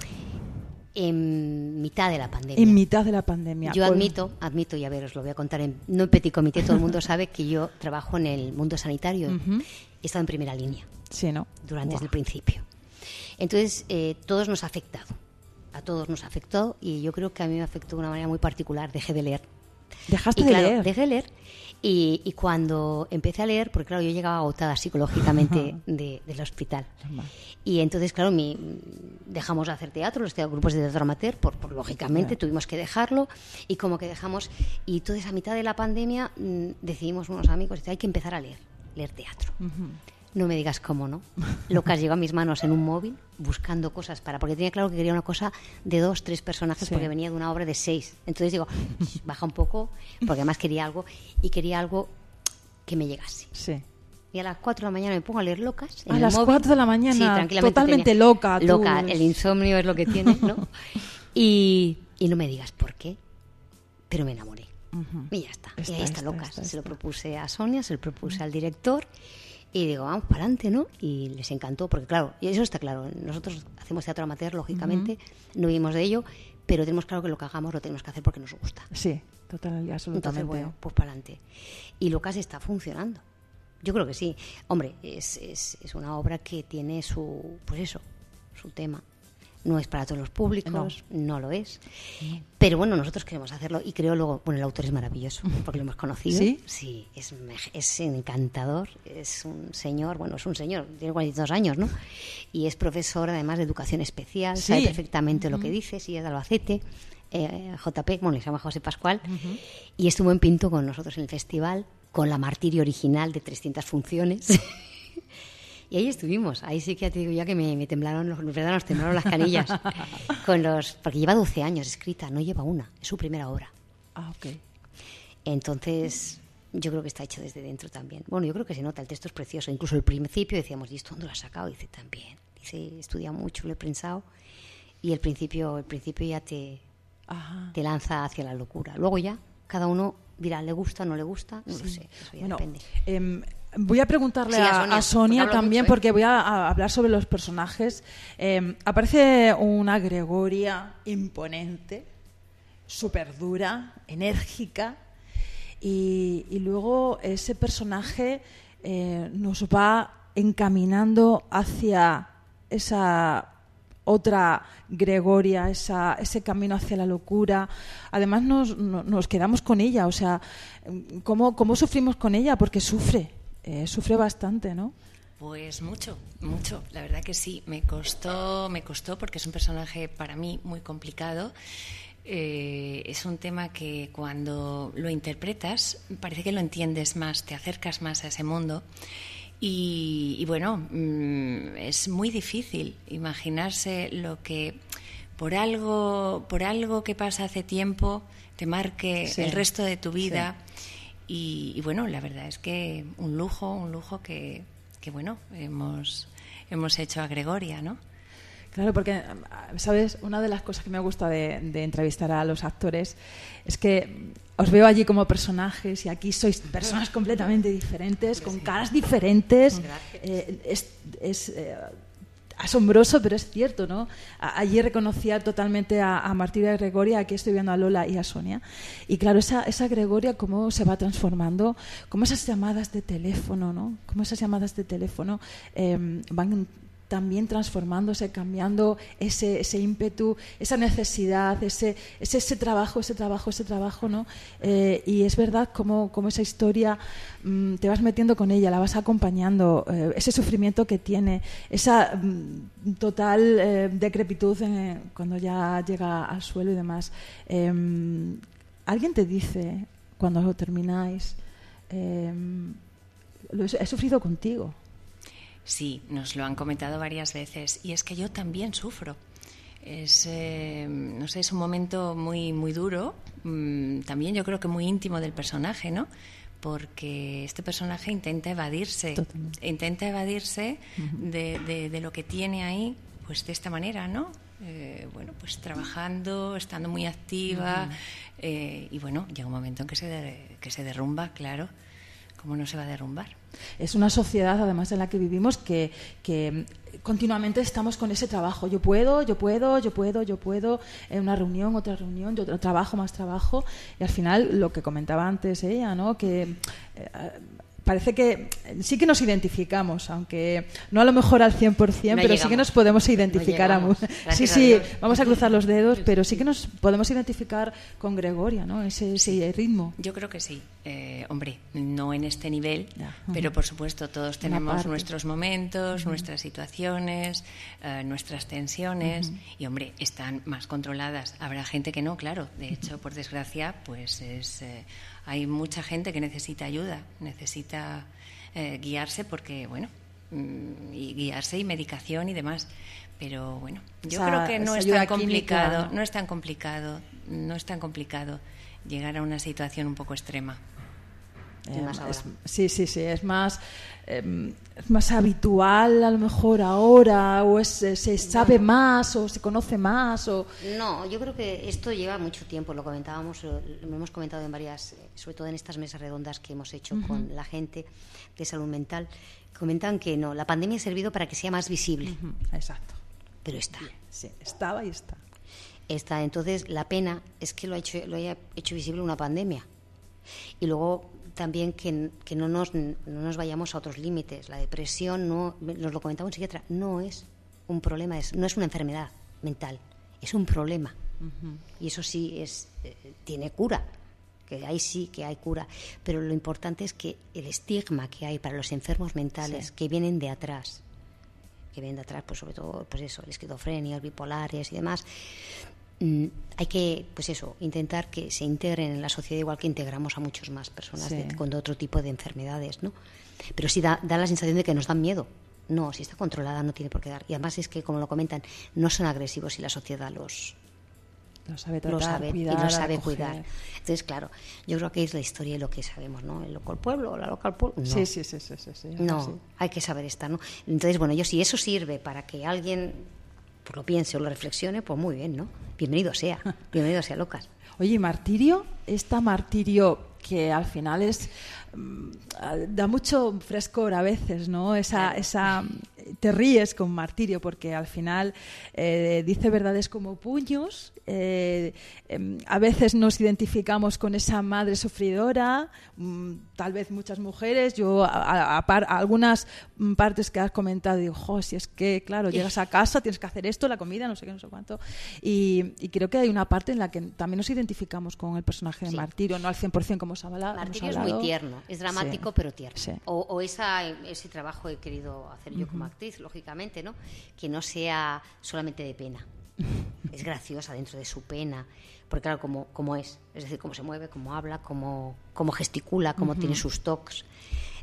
Speaker 5: En mitad de la pandemia.
Speaker 4: En mitad de la pandemia.
Speaker 5: Yo
Speaker 4: Pues-
Speaker 5: admito, admito, y a ver, os lo voy a contar, en, no en petit comité, todo el mundo sabe que yo trabajo en el mundo sanitario.
Speaker 4: Ujú.
Speaker 5: He estado en primera línea
Speaker 4: Sí, ¿no?
Speaker 5: durante
Speaker 4: Buah.
Speaker 5: el principio. Entonces, eh, todos nos ha afectado. A todos nos ha afectado y yo creo que a mí me afectó de una manera muy particular. Dejé de leer.
Speaker 4: Dejaste
Speaker 5: Y
Speaker 4: de
Speaker 5: claro,
Speaker 4: leer.
Speaker 5: dejé de leer y, y cuando empecé a leer, porque claro, yo llegaba agotada psicológicamente de- del hospital.
Speaker 4: Normal.
Speaker 5: Y entonces, claro, mi, dejamos de hacer teatro, los grupos de teatro amateur, por, por lógicamente
Speaker 4: Ya.
Speaker 5: tuvimos que dejarlo. Y como que dejamos, y toda esa mitad de la pandemia mm, decidimos unos amigos, hay que empezar a leer, leer teatro.
Speaker 4: Ujú.
Speaker 5: No me digas cómo no. Locas llegó a mis manos en un móvil buscando cosas para, porque tenía claro que quería una cosa de dos, tres personajes,
Speaker 4: Sí.
Speaker 5: porque venía de una obra de seis. Entonces digo, baja un poco, porque además quería algo, y quería algo que me llegase.
Speaker 4: Sí.
Speaker 5: Y a las cuatro de la mañana me pongo a leer Locas. en
Speaker 4: A
Speaker 5: el
Speaker 4: las
Speaker 5: móvil.
Speaker 4: cuatro de la mañana,
Speaker 5: Sí, tranquilamente
Speaker 4: totalmente
Speaker 5: tenía-
Speaker 4: loca, tú.
Speaker 5: Loca, el insomnio es lo que tiene, ¿no? y, y no me digas por qué, pero me enamoré.
Speaker 4: Ujú.
Speaker 5: Y ya está.
Speaker 4: Está,
Speaker 5: y ahí está,
Speaker 4: está,
Speaker 5: Locas.
Speaker 4: está,
Speaker 5: Se lo
Speaker 4: está.
Speaker 5: propuse a Sonia, se lo propuse al director. Y digo, vamos para adelante, ¿no? Y les encantó, porque claro, y eso está claro. Nosotros hacemos teatro amateur, lógicamente, no vivimos de ello, pero tenemos claro que lo que hagamos lo tenemos que hacer porque nos gusta.
Speaker 4: Sí, total y absolutamente.
Speaker 5: Entonces, bueno, pues para adelante. Y Locas está funcionando. Yo creo que sí. Hombre, es, es, es una obra que tiene su, pues eso, su tema. No es para todos los públicos, no, lo es. Pero bueno, nosotros queremos hacerlo y creo luego, bueno, el autor es maravilloso, porque lo hemos conocido.
Speaker 4: ¿Sí?
Speaker 5: Sí, es, me- es encantador, es un señor, bueno, es un señor, tiene cuarenta y dos años, ¿no? Y es profesor además de educación especial,
Speaker 4: Sí.
Speaker 5: sabe perfectamente lo que dice, sí, es de Albacete. Eh, J P, bueno, se llama José Pascual, y estuvo en Pinto con nosotros en el festival, con la Martirio original de trescientas funciones. Y ahí estuvimos, ahí sí que ya te digo ya que me, me temblaron, los, verdad, nos temblaron las canillas. con los, porque lleva doce años escrita, no lleva una, es su primera obra.
Speaker 4: Ah, ok.
Speaker 5: Entonces, yo creo que está hecho desde dentro también. Bueno, yo creo que se nota, el texto es precioso. Incluso al principio decíamos, ¿y esto dónde lo has sacado? Y dice, también. Dice, he estudiado mucho, lo he pensado. Y el principio, el principio ya te,
Speaker 4: Ajá.
Speaker 5: te lanza hacia la locura. Luego ya, cada uno dirá, ¿le gusta, no le gusta? No lo sé, eso ya
Speaker 4: Bueno,
Speaker 5: depende.
Speaker 4: em, voy a preguntarle
Speaker 5: Sí, a
Speaker 4: a,
Speaker 5: Sonia,
Speaker 4: a Sonia
Speaker 5: porque hablo
Speaker 4: también,
Speaker 5: mucho, ¿eh?
Speaker 4: porque voy a, a hablar sobre los personajes. Em, aparece una Gregoria imponente, súper dura, enérgica, y, y luego ese personaje eh, nos va encaminando hacia esa otra Gregoria, esa, ese camino hacia la locura. Además nos, no- nos quedamos con ella, o sea, ¿cómo, cómo sufrimos con ella? Porque sufre, eh, sufre bastante, ¿no?
Speaker 6: Pues mucho, mucho. La verdad que sí. Me costó, me costó porque es un personaje para mí muy complicado. Eh, es un tema que cuando lo interpretas parece que lo entiendes más, te acercas más a ese mundo. Y, y bueno, mmm, es muy difícil imaginarse lo que por algo, por algo que pasa hace tiempo te marque sí. el resto de tu vida. Sí. Y, y bueno, la verdad es que un lujo, un lujo que, que bueno, hemos, hemos hecho a Gregoria, ¿no?
Speaker 4: Claro, porque, ¿sabes? Una de las cosas que me gusta de, de entrevistar a los actores es que os veo allí como personajes y aquí sois personas completamente diferentes, con caras diferentes. Eh, es es eh, asombroso, pero es cierto, ¿no? A, allí reconocía totalmente a, a Martirio y a Gregoria, aquí estoy viendo a Lola y a Sonia. Y claro, esa, esa Gregoria, cómo se va transformando, cómo esas llamadas de teléfono, ¿no? Cómo esas llamadas de teléfono eh, van también transformándose, cambiando ese, ese ímpetu, esa necesidad, ese, ese, ese trabajo, ese trabajo, ese trabajo, ¿no? Eh, y es verdad como, como esa historia mmm, te vas metiendo con ella, la vas acompañando, eh, ese sufrimiento que tiene, esa mmm, total eh, decrepitud eh, cuando ya llega al suelo y demás. Eh, ¿Alguien te dice cuando termináis, eh, lo he, he sufrido contigo?
Speaker 6: Sí, nos lo han comentado varias veces y es que yo también sufro. Es, eh, no sé, es un momento muy, muy duro, mmm, también yo creo que muy íntimo del personaje, ¿no? Porque este personaje intenta evadirse, Totalmente. intenta evadirse uh-huh. de, de, de lo que tiene ahí, pues de esta manera, ¿no? Eh, bueno, pues trabajando, estando muy activa uh-huh. eh, y bueno, llega un momento en que se, de, que se derrumba, claro. ¿Cómo no se va a derrumbar?
Speaker 4: Es una sociedad, además, en la que vivimos que, que continuamente estamos con ese trabajo. Yo puedo, yo puedo, yo puedo, yo puedo. En una reunión, otra reunión, yo trabajo, más trabajo. Y al final, lo que comentaba antes ella, ¿no? Que eh, parece que sí que nos identificamos, aunque no a lo mejor al cien por ciento, no pero llegamos. Sí que nos podemos identificar. No a, sí, sí, vamos a cruzar los dedos, pero sí que nos podemos identificar con Gregoria, ¿no? Ese, ese ritmo.
Speaker 6: Yo creo que sí. Eh, hombre, no en este nivel, ya. pero por supuesto todos tenemos nuestros momentos, uh-huh. nuestras situaciones, uh, nuestras tensiones uh-huh. y, hombre, están más controladas. Habrá gente que no, claro. De hecho, por desgracia, pues es... Eh, hay mucha gente que necesita ayuda, necesita eh, guiarse porque, bueno, mm, y guiarse y medicación y demás. Pero bueno, yo esa, creo que no es tan complicado, química, ¿no? no es tan complicado, no es tan complicado llegar a una situación un poco extrema.
Speaker 4: Eh, es, sí, sí, sí, es más, eh, es más habitual a lo mejor ahora, o es, se sabe bueno, más, o se conoce más, o...
Speaker 5: No, yo creo que esto lleva mucho tiempo, lo comentábamos, lo, lo hemos comentado en varias, sobre todo en estas mesas redondas que hemos hecho uh-huh. con la gente de salud mental, comentan que no, la pandemia ha servido para que sea más visible.
Speaker 4: Uh-huh. Exacto.
Speaker 5: Pero está.
Speaker 4: Sí, estaba y está.
Speaker 5: Está, entonces la pena es que lo, ha hecho, lo haya hecho visible una pandemia. Y luego... también que, que no, nos, no nos vayamos a otros límites. La depresión, no, nos lo comentaba un psiquiatra, no es un problema, es, no es una enfermedad mental, es un problema. Uh-huh. Y eso sí es, eh, tiene cura, que ahí sí que hay cura. Pero lo importante es que el estigma que hay para los enfermos mentales sí. que vienen de atrás, que vienen de atrás, pues sobre todo, pues eso, la esquizofrenia, los bipolares y demás, hay que, pues eso, intentar que se integren en la sociedad igual que integramos a muchos más personas sí. de, con otro tipo de enfermedades, ¿no? Pero sí da, da la sensación de que nos dan miedo. No, si está controlada no tiene por qué dar. Y además es que, como lo comentan, no son agresivos y la sociedad los,
Speaker 4: lo sabe, tratar,
Speaker 5: lo sabe
Speaker 4: cuidar,
Speaker 5: y lo sabe cuidar. Entonces, claro, yo creo que es la historia y lo que sabemos, ¿no? El local pueblo, la local pueblo. No.
Speaker 4: Sí, sí, sí, sí, sí, sí.
Speaker 5: No,
Speaker 4: sí.
Speaker 5: hay que saber estar, ¿no? Entonces, bueno, yo si eso sirve para que alguien pues lo piense o lo reflexione, pues muy bien, ¿no? Bienvenido sea, bienvenido sea, Lucas.
Speaker 4: Oye, martirio, esta martirio que al final es da mucho frescor a veces, ¿no? Esa, esa te ríes con martirio porque al final eh, dice verdades como puños. Eh, eh, a veces nos identificamos con esa madre sufridora, mmm, tal vez muchas mujeres. Yo a, a, a, par, a algunas partes que has comentado digo, jo, si es que claro, llegas a casa, tienes que hacer esto, la comida, no sé qué, no sé cuánto. Y, y creo que hay una parte en la que también nos identificamos con el personaje de sí. Martirio, no al cien por ciento como se habla.
Speaker 5: Martirio es muy tierno, es dramático sí. pero tierno. Sí. O, o esa, ese trabajo he querido hacer yo uh-huh. como actriz, lógicamente, ¿no? Que no sea solamente de pena. Es graciosa dentro de su pena, porque claro, como, como es, es decir, cómo se mueve, cómo habla, cómo, cómo gesticula, cómo uh-huh. tiene sus toques.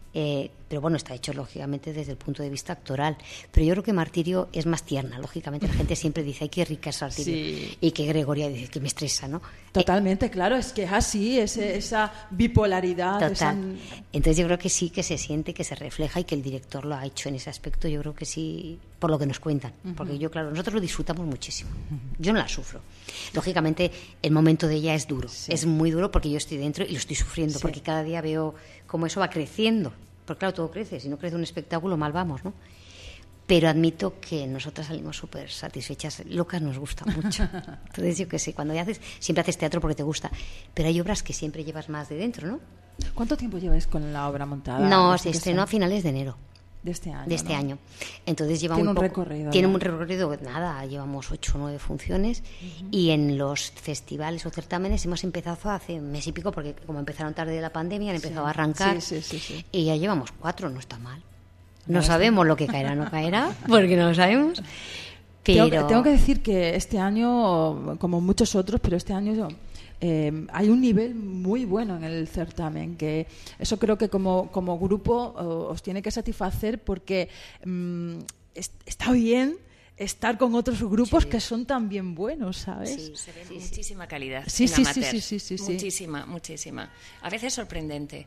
Speaker 5: Eh, pero bueno, está hecho lógicamente desde el punto de vista actoral. Pero yo creo que Martirio es más tierna, lógicamente. La gente siempre dice, ay, qué rica es Martirio.
Speaker 4: Sí.
Speaker 5: Y que Gregoria dice, que me estresa, ¿no?
Speaker 4: Totalmente, eh, claro, es que es así, ese, esa bipolaridad.
Speaker 5: Total.
Speaker 4: Esa...
Speaker 5: Entonces yo creo que sí que se siente, que se refleja y que el director lo ha hecho en ese aspecto. Yo creo que sí, por lo que nos cuentan. Uh-huh. Porque yo, claro, nosotros lo disfrutamos muchísimo. Uh-huh. Yo no la sufro. Lógicamente, el momento de ella es duro. Sí. Es muy duro porque yo estoy dentro y lo estoy sufriendo. Sí. Porque cada día veo cómo eso va creciendo. Porque claro, todo crece. Si no crece un espectáculo, mal vamos, ¿no? Pero admito que nosotras salimos súper satisfechas. Locas nos gusta mucho. Entonces yo qué sé, cuando ya haces, siempre haces teatro porque te gusta. Pero hay obras que siempre llevas más de dentro, ¿no?
Speaker 4: ¿Cuánto tiempo lleváis con la obra montada?
Speaker 5: No, se estrenó a finales de enero.
Speaker 4: De este año.
Speaker 5: De este
Speaker 4: ¿no?
Speaker 5: año. Entonces lleva
Speaker 4: tiene
Speaker 5: un,
Speaker 4: un
Speaker 5: poco,
Speaker 4: recorrido.
Speaker 5: Tiene
Speaker 4: ¿no?
Speaker 5: un recorrido, nada, llevamos ocho o nueve funciones. Uh-huh. Y en los festivales o certámenes hemos empezado hace un mes y pico, porque como empezaron tarde de la pandemia, han empezado sí. a arrancar.
Speaker 4: Sí, sí, sí, sí.
Speaker 5: Y ya llevamos cuatro, no está mal. No, no sabemos lo que caerá, no caerá, porque no lo sabemos. Pero...
Speaker 4: Tengo, tengo que decir que este año, como muchos otros, pero este año... Eh, hay un nivel muy bueno en el certamen, que eso creo que como, como grupo uh, os tiene que satisfacer, porque um, es, está bien estar con otros grupos sí. que son también buenos, ¿sabes?
Speaker 6: Sí, se ve sí, muchísima calidad
Speaker 4: sí,
Speaker 6: en
Speaker 4: sí,
Speaker 6: amateur.
Speaker 4: Sí, sí, sí, sí,
Speaker 6: muchísima,
Speaker 4: sí.
Speaker 6: muchísima. A veces sorprendente.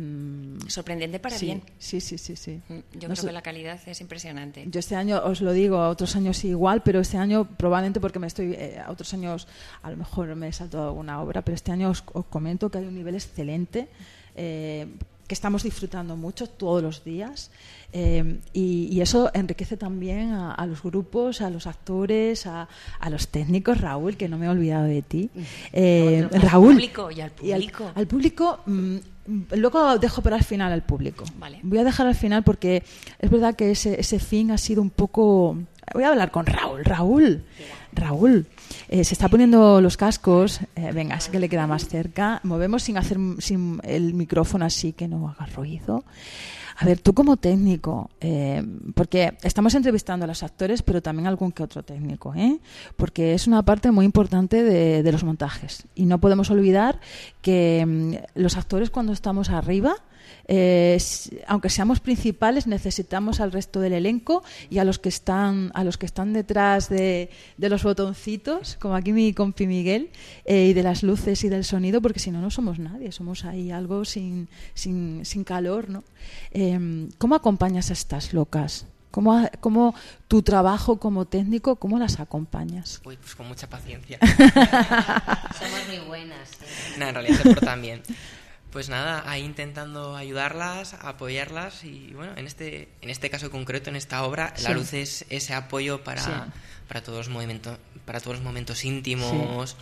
Speaker 6: Mm, sorprendente para
Speaker 4: sí,
Speaker 6: bien.
Speaker 4: Sí, sí, sí, sí.
Speaker 6: Yo no creo sé. que la calidad es impresionante.
Speaker 4: Yo este año, os lo digo, otros años igual, pero este año probablemente porque me estoy, eh, a otros años a lo mejor me he saltado alguna obra, pero este año os, os comento que hay un nivel excelente, eh, que estamos disfrutando mucho todos los días, eh, y, y eso enriquece también a, a los grupos, a los actores, a, a los técnicos. Raúl, que no me he olvidado de ti. Eh,
Speaker 6: no,
Speaker 4: Raúl.
Speaker 6: Al público y al público.
Speaker 4: Y al, al público mmm, luego dejo para el final al público.
Speaker 6: Vale.
Speaker 4: Voy a dejar al final porque es verdad que ese, ese fin ha sido un poco... Voy a hablar con Raúl. Raúl, Raúl, eh, se está poniendo los cascos. Eh, venga, es que le queda más cerca. Movemos sin hacer sin el micrófono así que no haga ruido. A ver, tú como técnico, eh, porque estamos entrevistando a los actores, pero también algún que otro técnico, ¿eh? Porque es una parte muy importante de, de los montajes. Y no podemos olvidar que mm, los actores, cuando estamos arriba, eh, aunque seamos principales, necesitamos al resto del elenco y a los que están a los que están detrás de, de los botoncitos, como aquí mi compi Miguel, eh, y de las luces y del sonido, porque si no, no somos nadie, somos ahí algo sin, sin, sin calor, ¿no? Eh, ¿Cómo acompañas a estas locas? ¿Cómo, ¿Cómo tu trabajo como técnico, cómo las acompañas?
Speaker 7: Uy, pues con mucha paciencia.
Speaker 5: Somos muy buenas. ¿eh?
Speaker 7: No, en realidad se portan bien. Pues nada, ahí intentando ayudarlas, apoyarlas y bueno, en este en este caso concreto, en esta obra, sí. la luz es ese apoyo para, sí. para todos los movimientos, para todos los momentos íntimos. Sí.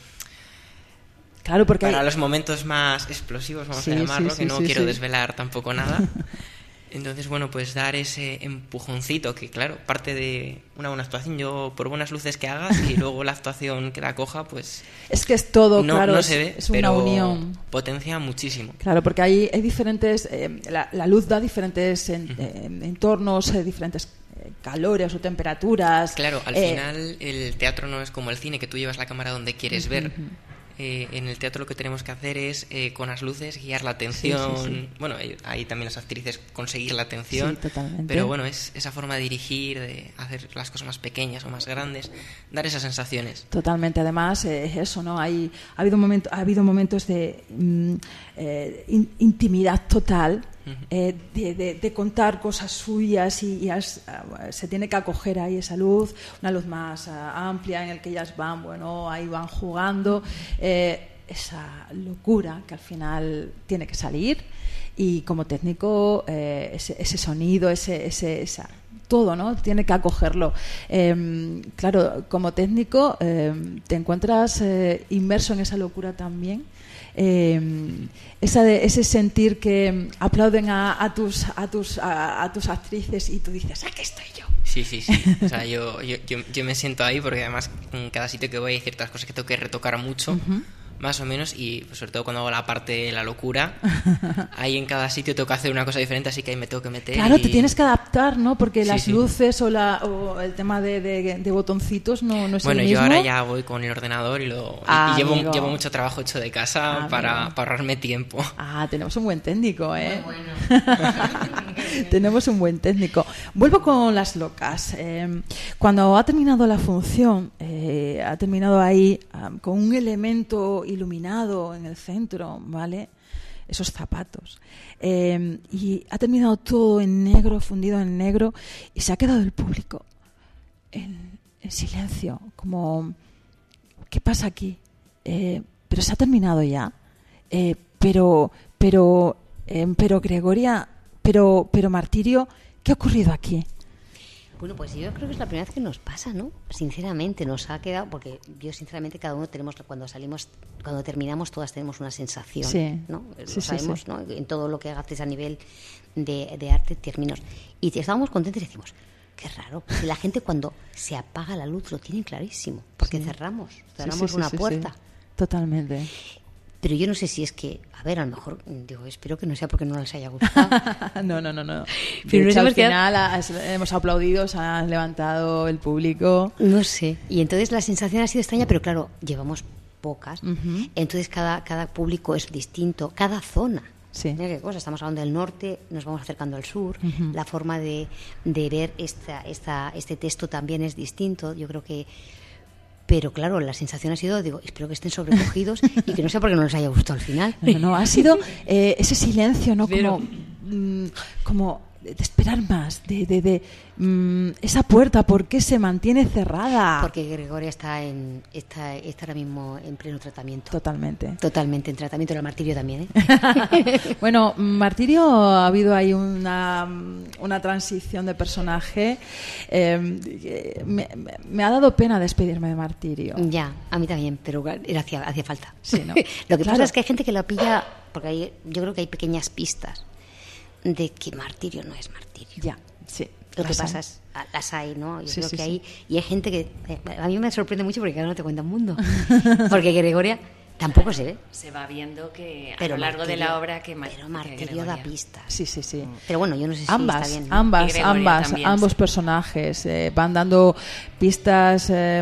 Speaker 4: Claro, porque
Speaker 7: para
Speaker 4: hay...
Speaker 7: los momentos más explosivos, vamos
Speaker 4: sí,
Speaker 7: a llamarlo,
Speaker 4: sí, sí,
Speaker 7: que no
Speaker 4: sí,
Speaker 7: quiero
Speaker 4: sí.
Speaker 7: desvelar tampoco nada. Entonces, bueno, pues dar ese empujoncito que, claro, parte de una buena actuación, yo por buenas luces que hagas y luego la actuación que la coja, pues...
Speaker 4: Es que es todo,
Speaker 7: no,
Speaker 4: claro,
Speaker 7: no
Speaker 4: es,
Speaker 7: se ve,
Speaker 4: es una
Speaker 7: pero
Speaker 4: unión.
Speaker 7: Potencia muchísimo.
Speaker 4: Claro, porque hay, hay diferentes... Eh, la, la luz da diferentes en, uh-huh. eh, entornos, eh, diferentes eh, calores o temperaturas.
Speaker 7: Claro, al
Speaker 4: eh,
Speaker 7: final el teatro no es como el cine, que tú llevas la cámara donde quieres uh-huh. ver. Eh, en el teatro lo que tenemos que hacer es eh, con las luces guiar la atención. Sí, sí, sí. Bueno, ahí también las actrices conseguir la atención.
Speaker 4: Sí, totalmente.
Speaker 7: Pero bueno, es esa forma de dirigir, de hacer las cosas más pequeñas o más grandes, dar esas sensaciones.
Speaker 4: Totalmente. Además, eh, es eso, ¿no? Hay, ha habido momento, ha habido momentos de mm, eh, in, intimidad total. Eh, de, de, de contar cosas suyas y, y as, uh, se tiene que acoger ahí esa luz, una luz más uh, amplia en el que ellas van, bueno, ahí van jugando, eh, esa locura que al final tiene que salir, y como técnico eh, ese, ese sonido, ese, ese, esa todo, ¿no? Tiene que acogerlo. Eh, claro, como técnico eh, te encuentras eh, inmerso en esa locura también. Eh, esa de, ese sentir que aplauden a, a tus a tus a, a tus actrices y tú dices, aquí estoy yo.
Speaker 7: Sí, sí, sí. O sea, yo, yo, yo, yo me siento ahí porque además en cada sitio que voy hay ciertas cosas que tengo que retocar mucho. Uh-huh. más o menos, y pues, sobre todo cuando hago la parte de la locura, ahí en cada sitio tengo que hacer una cosa diferente, así que ahí me tengo que meter.
Speaker 4: Claro,
Speaker 7: y...
Speaker 4: te tienes que adaptar, ¿no? Porque
Speaker 7: sí,
Speaker 4: las
Speaker 7: sí.
Speaker 4: luces o, la, o el tema de, de, de botoncitos no, no es
Speaker 7: bueno,
Speaker 4: el mismo.
Speaker 7: Bueno, yo ahora ya voy con el ordenador y, lo,
Speaker 4: ah,
Speaker 7: y llevo, llevo mucho trabajo hecho de casa
Speaker 4: ah,
Speaker 7: para, para ahorrarme tiempo.
Speaker 4: Ah, tenemos un buen técnico, ¿eh?
Speaker 5: Muy bueno.
Speaker 4: Tenemos un buen técnico. Vuelvo con las locas. Eh, cuando ha terminado la función, eh, ha terminado ahí um, con un elemento iluminado en el centro, ¿vale? Esos zapatos. Eh, y ha terminado todo en negro, fundido en negro, y se ha quedado el público en, en silencio, como, ¿qué pasa aquí? Eh, pero se ha terminado ya. Eh, pero, pero, eh, pero Gregoria, pero, pero Martirio, ¿qué ha ocurrido aquí?
Speaker 5: Bueno, pues yo creo que es la primera vez que nos pasa, ¿no? Sinceramente, nos ha quedado, porque yo sinceramente cada uno tenemos, cuando salimos, cuando terminamos, todas tenemos una sensación,
Speaker 4: sí.
Speaker 5: ¿no?
Speaker 4: Sí,
Speaker 5: lo
Speaker 4: sí,
Speaker 5: sabemos,
Speaker 4: sí.
Speaker 5: ¿no? En todo lo que haces a nivel de, de arte, términos. Y estábamos contentos y decimos, qué raro, si la gente cuando se apaga la luz lo tienen clarísimo, porque
Speaker 4: sí.
Speaker 5: cerramos, cerramos
Speaker 4: sí, sí, sí,
Speaker 5: una
Speaker 4: sí,
Speaker 5: puerta.
Speaker 4: Sí. Totalmente.
Speaker 5: Pero yo no sé si es que, a ver, a lo mejor, digo, espero que no sea porque no les haya gustado.
Speaker 4: no, no, no, no.
Speaker 5: Pero
Speaker 4: de hecho,
Speaker 5: no
Speaker 4: al final has, hemos aplaudido, se ha levantado el público.
Speaker 5: No sé. Y entonces la sensación ha sido extraña, pero claro, llevamos pocas.
Speaker 4: Uh-huh.
Speaker 5: Entonces cada, cada público es distinto, cada zona.
Speaker 4: Sí.
Speaker 5: Mira qué cosa, estamos hablando del norte, nos vamos acercando al sur.
Speaker 4: Uh-huh.
Speaker 5: La forma de, de ver esta, esta, este texto también es distinto. Yo creo que... Pero claro, la sensación ha sido, digo, espero que estén sobrecogidos y que no sea porque no les haya gustado al final.
Speaker 4: No, no, ha sido eh, ese silencio, ¿no? Como, mm, como de esperar más, de, de, de mm, esa puerta, ¿por qué se mantiene cerrada?
Speaker 5: Porque Gregoria está en está, está ahora mismo en pleno tratamiento.
Speaker 4: Totalmente.
Speaker 5: Totalmente en tratamiento, el Martirio también, ¿eh?
Speaker 4: Bueno, Martirio, ha habido ahí una, una transición de personaje. Eh, me, me ha dado pena despedirme de Martirio.
Speaker 5: Ya, a mí también, pero era hacía, hacía falta.
Speaker 4: Sí, ¿no?
Speaker 5: Lo que
Speaker 4: claro.
Speaker 5: pasa es que hay gente que lo pilla, porque hay, yo creo que hay pequeñas pistas de que Martirio no es Martirio.
Speaker 4: Ya, sí.
Speaker 5: Lo que
Speaker 4: las
Speaker 5: pasa
Speaker 4: hay.
Speaker 5: es, las hay, ¿no? Yo
Speaker 4: sí,
Speaker 5: creo
Speaker 4: sí,
Speaker 5: que
Speaker 4: sí.
Speaker 5: hay, y hay gente que, eh, a mí me sorprende mucho porque cada uno te cuenta un mundo. Porque Gregoria tampoco se ve.
Speaker 6: Se va viendo que
Speaker 5: Pero
Speaker 6: a lo largo
Speaker 5: Martirio,
Speaker 6: de la obra que Ma-
Speaker 5: Pero
Speaker 6: que
Speaker 5: Martirio
Speaker 6: Gregoria.
Speaker 5: da pistas.
Speaker 4: Sí, sí, sí.
Speaker 5: Pero bueno, yo no sé si
Speaker 4: ambas,
Speaker 5: está bien, ¿no?
Speaker 4: ambas,
Speaker 6: Y Gregoria
Speaker 4: ambas,
Speaker 6: también,
Speaker 4: ambos
Speaker 6: sí.
Speaker 4: personajes eh, van dando pistas eh,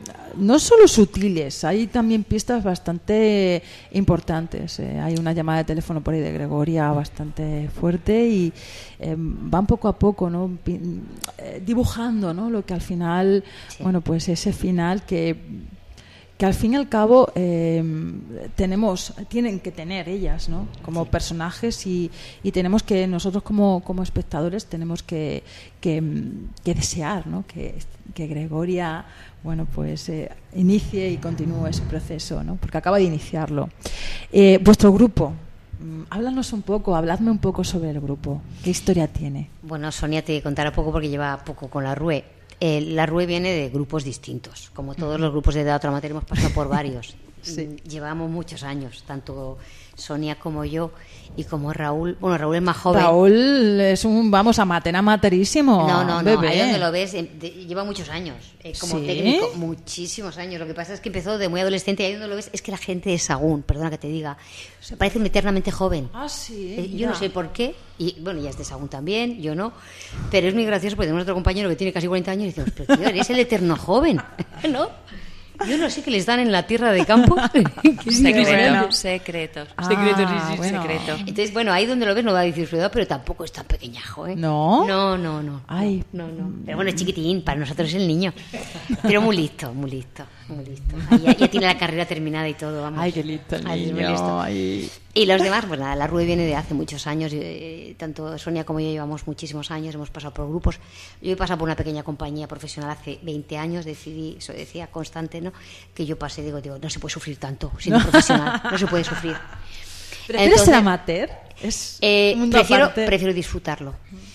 Speaker 4: no solo sutiles, hay también pistas bastante importantes. Eh, hay una llamada de teléfono por ahí de Gregoria bastante fuerte y eh, van poco a poco, ¿no? Pi- eh, dibujando, ¿no? Lo que al final,
Speaker 5: Sí.
Speaker 4: bueno, pues ese final que que al fin y al cabo eh, tenemos tienen que tener ellas, ¿no? Como
Speaker 5: Sí.
Speaker 4: personajes y, y tenemos que nosotros como, como espectadores tenemos que, que, que desear, ¿no? que, que Gregoria bueno pues eh, inicie y continúe ese proceso, ¿no? Porque acaba de iniciarlo. Eh, vuestro grupo, mm, háblanos un poco, habladme un poco sobre el grupo. ¿Qué historia tiene?
Speaker 5: Bueno, Sonia te contará poco porque lleva poco con la R U E. Eh, la R U E viene de grupos distintos. Como todos los grupos de Teatro Amateur hemos pasado por varios.
Speaker 4: Sí.
Speaker 5: Llevamos muchos años, tanto Sonia como yo y como Raúl. Bueno, Raúl es más joven.
Speaker 4: Raúl es un, vamos, amateur amaterísimo.
Speaker 5: No, no, no,
Speaker 4: bebé.
Speaker 5: ahí donde lo ves, eh, de- lleva muchos años eh, como
Speaker 4: ¿Sí?
Speaker 5: técnico, muchísimos años. Lo que pasa es que empezó de muy adolescente y ahí donde lo ves es que la gente de Sagún, perdona que te diga, parece un eternamente joven.
Speaker 4: Ah, sí.
Speaker 5: Eh, yo
Speaker 4: mira.
Speaker 5: no sé por qué, y bueno, ya es de Sagún también, yo no, pero es muy gracioso porque tenemos otro compañero que tiene casi cuarenta años y decimos, pero tío, eres el eterno joven, ¿no? Yo no sé qué les dan en la tierra de campo. Que es
Speaker 6: Secretos,
Speaker 4: bueno.
Speaker 6: secretos.
Speaker 4: Ah,
Speaker 5: Secretos, sí, sí,
Speaker 4: bueno.
Speaker 6: secreto.
Speaker 5: Entonces, bueno, ahí donde lo ves no va a decir su edad, pero tampoco es tan pequeñajo, ¿eh?
Speaker 4: ¿No?
Speaker 5: No, no, no.
Speaker 4: Ay.
Speaker 5: No, no. Pero bueno, es chiquitín, para nosotros es el niño. Pero muy listo, muy listo, muy listo. Ahí ya, ya tiene la carrera terminada y todo, vamos.
Speaker 4: Ay, qué listo el
Speaker 5: Ay, es muy
Speaker 4: niño.
Speaker 5: listo.
Speaker 4: Ay.
Speaker 5: Y los demás, pues nada, la R U E viene de hace muchos años, eh, tanto Sonia como yo llevamos muchísimos años, hemos pasado por grupos. Yo he pasado por una pequeña compañía profesional hace veinte años, decidí, eso decía Constante, ¿no? Que yo pasé, digo, digo, no se puede sufrir tanto siendo profesional, no se puede sufrir.
Speaker 4: ¿Prefieres
Speaker 5: Entonces,
Speaker 4: ser amateur? Es
Speaker 5: eh,
Speaker 4: un mundo
Speaker 5: prefiero,
Speaker 4: aparte.
Speaker 5: prefiero disfrutarlo.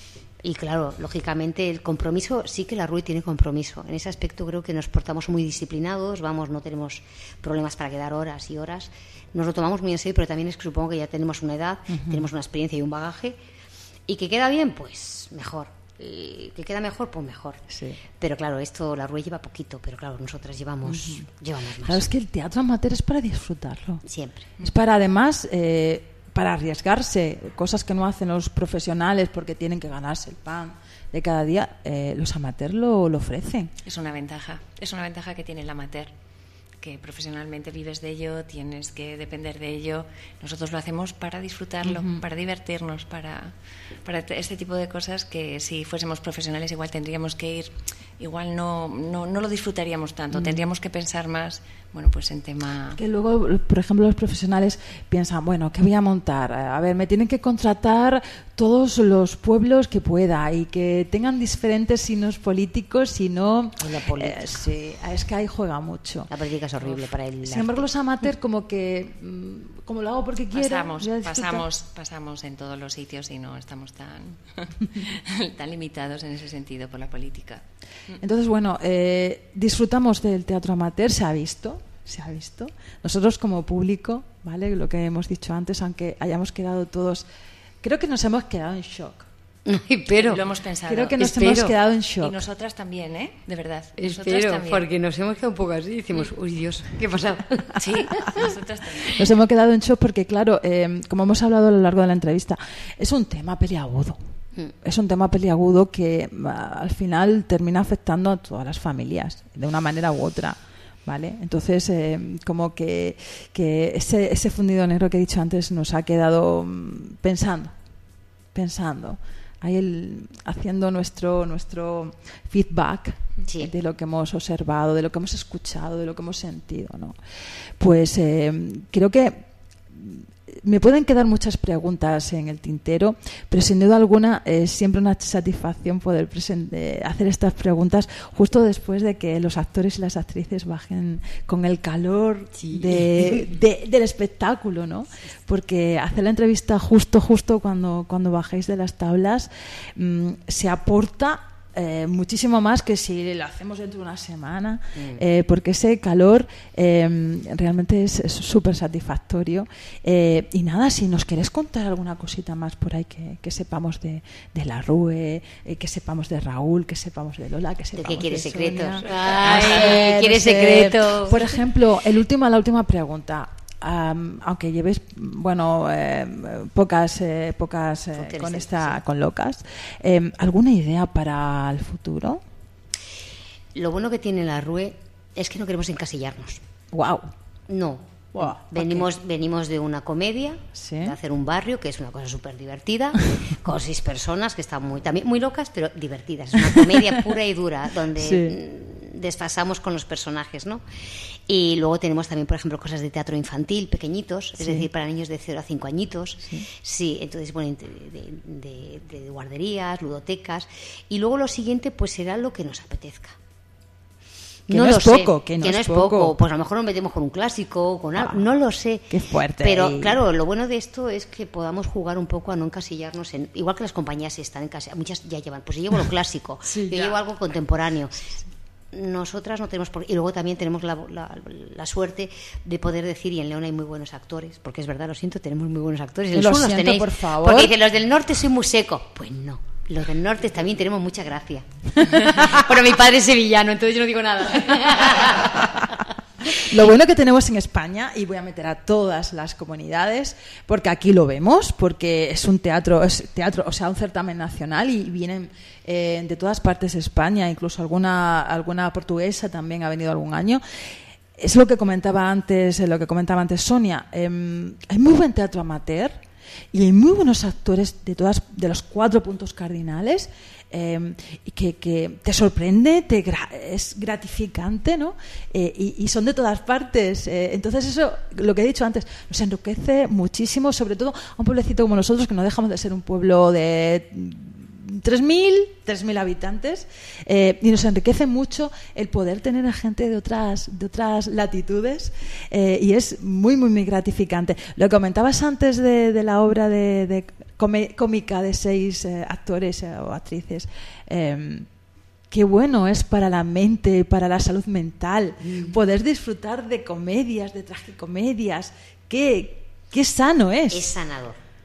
Speaker 5: Y claro, lógicamente el compromiso, sí que la R U E tiene compromiso. En ese aspecto creo que nos portamos muy disciplinados, vamos, no tenemos problemas para quedar horas y horas. Nos lo tomamos muy en serio, pero también es que supongo que ya tenemos una edad, uh-huh. tenemos una experiencia y un bagaje. ¿Y que queda bien? Pues mejor. eh, que queda mejor, pues mejor.
Speaker 4: Sí.
Speaker 5: Pero claro, esto la Rue lleva poquito, pero claro, nosotras llevamos, uh-huh. llevamos más.
Speaker 4: Claro, es que el teatro amateur es para disfrutarlo.
Speaker 5: Siempre.
Speaker 4: Es para, además, eh, para arriesgarse, cosas que no hacen los profesionales porque tienen que ganarse el pan de cada día. Eh, los amateurs lo, lo ofrecen.
Speaker 6: Es una ventaja, es una ventaja que tiene el amateur, que profesionalmente vives de ello, tienes que depender de ello. Nosotros lo hacemos para disfrutarlo, uh-huh. para divertirnos, para, para este tipo de cosas que si fuésemos profesionales igual tendríamos que ir, igual no, no, no lo disfrutaríamos tanto, uh-huh. tendríamos que pensar más, bueno, pues en tema...
Speaker 4: Que luego, por ejemplo, los profesionales piensan, bueno, ¿qué voy a montar? A ver, me tienen que contratar todos los pueblos que pueda y que tengan diferentes signos políticos, si no...
Speaker 5: La política.
Speaker 4: Eh, sí, es que ahí juega mucho.
Speaker 5: La política es horrible para el
Speaker 4: Sin embargo, los amateurs como que, como lo hago porque quiero...
Speaker 6: Pasamos, pasamos, pasamos en todos los sitios y no estamos tan, tan limitados en ese sentido por la política.
Speaker 4: Entonces, bueno, eh, disfrutamos del teatro amateur, se ha visto, se ha visto. Nosotros como público, ¿vale? Lo que hemos dicho antes, aunque hayamos quedado todos... Creo que nos hemos quedado en shock.
Speaker 5: Pero
Speaker 6: lo hemos pensado.
Speaker 4: Creo que nos
Speaker 5: espero.
Speaker 4: hemos quedado en shock.
Speaker 6: Y nosotras también, ¿eh? De verdad.
Speaker 5: Espero,
Speaker 6: también.
Speaker 5: porque nos hemos quedado un poco así. Decimos, uy, Dios, ¿qué pasa?
Speaker 6: Sí, nosotras también.
Speaker 4: Nos hemos quedado en shock porque, claro, eh, como hemos hablado a lo largo de la entrevista, es un tema peliagudo. Mm. Es un tema peliagudo que al final termina afectando a todas las familias, de una manera u otra. ¿Vale? Entonces, eh, como que, que ese, ese fundido negro que he dicho antes nos ha quedado pensando, pensando, ahí el, haciendo nuestro, nuestro feedback sí. de lo que hemos observado, de lo que hemos escuchado, de lo que hemos sentido, ¿no? Pues eh, creo que me pueden quedar muchas preguntas en el tintero, pero sin duda alguna es siempre una satisfacción poder presente, hacer estas preguntas justo después de que los actores y las actrices bajen con el calor sí. de, de, del espectáculo, ¿no? Porque hacer la entrevista justo, justo cuando, cuando bajéis de las tablas mmm, se aporta Eh, muchísimo más que si lo hacemos dentro de una semana, mm. eh, porque ese calor eh, realmente es súper satisfactorio. Eh, y nada, si nos queréis contar alguna cosita más por ahí que, que sepamos de, de la Rue, eh, que sepamos de Raúl, que sepamos de Lola, que sepamos
Speaker 5: ¿De qué quieres
Speaker 4: de
Speaker 5: secretos?
Speaker 4: Ay,
Speaker 5: Ay, ¿quieres no sé. secretos?
Speaker 4: Por ejemplo, el último, la última pregunta. Um, aunque llevéis bueno eh, pocas eh, pocas eh, con esta sí. con locas eh, ¿alguna idea para el futuro?
Speaker 5: Lo bueno que tiene la Rue es que no queremos encasillarnos.
Speaker 4: Wow.
Speaker 5: No.
Speaker 4: Wow.
Speaker 5: Venimos okay. venimos de una comedia,
Speaker 4: ¿sí?
Speaker 5: de hacer un barrio, que es una cosa súper divertida, con seis personas que están muy también muy locas, pero divertidas. Es una comedia pura y dura, donde sí. desfasamos con los personajes, ¿no? Y luego tenemos también, por ejemplo, cosas de teatro infantil, pequeñitos, es sí. decir, para niños de cero a cinco añitos. Sí, sí entonces, bueno, de, de, de, de guarderías, ludotecas. Y luego lo siguiente, pues será lo que nos apetezca.
Speaker 4: Que no, no es poco, sé, que no,
Speaker 5: que no
Speaker 4: es
Speaker 5: poco. poco. Pues a lo mejor nos metemos con un clásico, con algo, ah, no lo sé.
Speaker 4: Qué fuerte.
Speaker 5: Pero claro, lo bueno de esto es que podamos jugar un poco a no encasillarnos en, igual que las compañías están en casa, muchas ya llevan, pues yo llevo lo clásico, sí, yo ya. llevo algo contemporáneo. Nosotras no tenemos por... y luego también tenemos la, la, la suerte de poder decir, y en León hay muy buenos actores, porque es verdad, lo siento, tenemos muy buenos actores. En
Speaker 4: lo
Speaker 5: el sur
Speaker 4: siento,
Speaker 5: los tenéis,
Speaker 4: por favor.
Speaker 5: Porque dicen, los del norte soy muy seco. Pues no, los del norte también tenemos mucha gracia. Bueno, mi padre es sevillano, entonces yo no digo nada.
Speaker 4: Lo bueno que tenemos en España, y voy a meter a todas las comunidades, porque aquí lo vemos, porque es un teatro, es teatro, o sea, un certamen nacional y vienen eh, de todas partes de España, incluso alguna alguna portuguesa también ha venido algún año. Es lo que comentaba antes, lo que comentaba antes Sonia. Eh, hay muy buen teatro amateur y hay muy buenos actores de todas de los cuatro puntos cardinales. Eh, que, que te sorprende, te gra- es gratificante, ¿no? Eh, y, y son de todas partes. Eh, entonces eso, lo que he dicho antes, nos enriquece muchísimo, sobre todo a un pueblecito como nosotros, que no dejamos de ser un pueblo de tres mil habitantes, eh, y nos enriquece mucho el poder tener a gente de otras de otras latitudes, eh, y es muy, muy, muy gratificante. Lo que comentabas antes de, de la obra de, de come, cómica de seis eh, actores eh, o actrices, eh, qué bueno es para la mente, para la salud mental, mm. poder disfrutar de comedias, de tragicomedias, qué, qué sano es.
Speaker 5: Es sanador.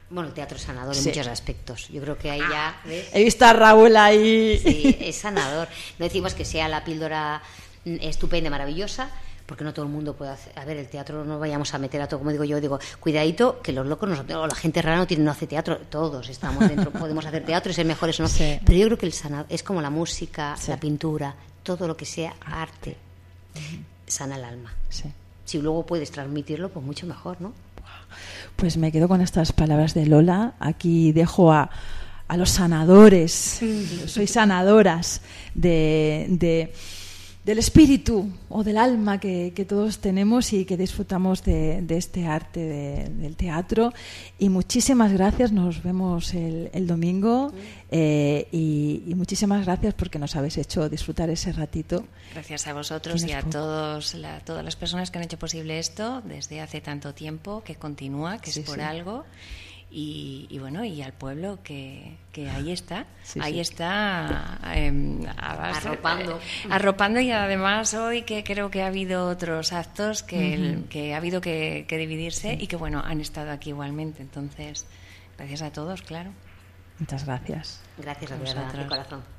Speaker 5: Bueno, el teatro es sanador
Speaker 4: Sí.
Speaker 5: en muchos aspectos. Yo creo que ahí ya... ¿ves?
Speaker 4: He visto a Raúl ahí.
Speaker 5: Sí, es sanador. No decimos que sea la píldora estupenda, maravillosa, porque no todo el mundo puede hacer. A ver, el teatro no vayamos a meter a todo, como digo yo, digo, cuidadito, que los locos, no, o la gente rara no, tiene, no hace teatro, todos estamos dentro, podemos hacer teatro y ser mejores o no.
Speaker 4: Sí.
Speaker 5: Pero yo creo que el sanador es como la música,
Speaker 4: Sí.
Speaker 5: la pintura, todo lo que sea arte, sana el alma.
Speaker 4: Sí.
Speaker 5: Si luego puedes transmitirlo, pues mucho mejor, ¿no?
Speaker 4: Pues me quedo con estas palabras de Lola. Aquí dejo a, a los sanadores, sois sanadoras de, de, del espíritu o del alma que, que todos tenemos y que disfrutamos de, de este arte de, del teatro. Y muchísimas gracias, nos vemos el, el domingo eh, y, y muchísimas gracias porque nos habéis hecho disfrutar ese ratito.
Speaker 6: Gracias a vosotros y
Speaker 4: Tienes
Speaker 6: a
Speaker 4: poco.
Speaker 6: todos la, todas las personas que han hecho posible esto desde hace tanto tiempo, que continúa, que
Speaker 4: Sí,
Speaker 6: es por
Speaker 4: sí.
Speaker 6: algo. Y, y bueno, y al pueblo que, que ahí está,
Speaker 4: Sí,
Speaker 6: ahí
Speaker 4: sí.
Speaker 6: está eh, a base-
Speaker 5: Arropando.
Speaker 6: eh, arropando y además hoy que creo que ha habido otros actos que, el-
Speaker 4: Ujú.
Speaker 6: que ha habido que, que dividirse y que bueno, han estado aquí igualmente. Entonces, gracias a todos, claro.
Speaker 4: Muchas gracias.
Speaker 5: Gracias a
Speaker 6: A
Speaker 5: verdad, de
Speaker 6: vosotros.
Speaker 5: corazón.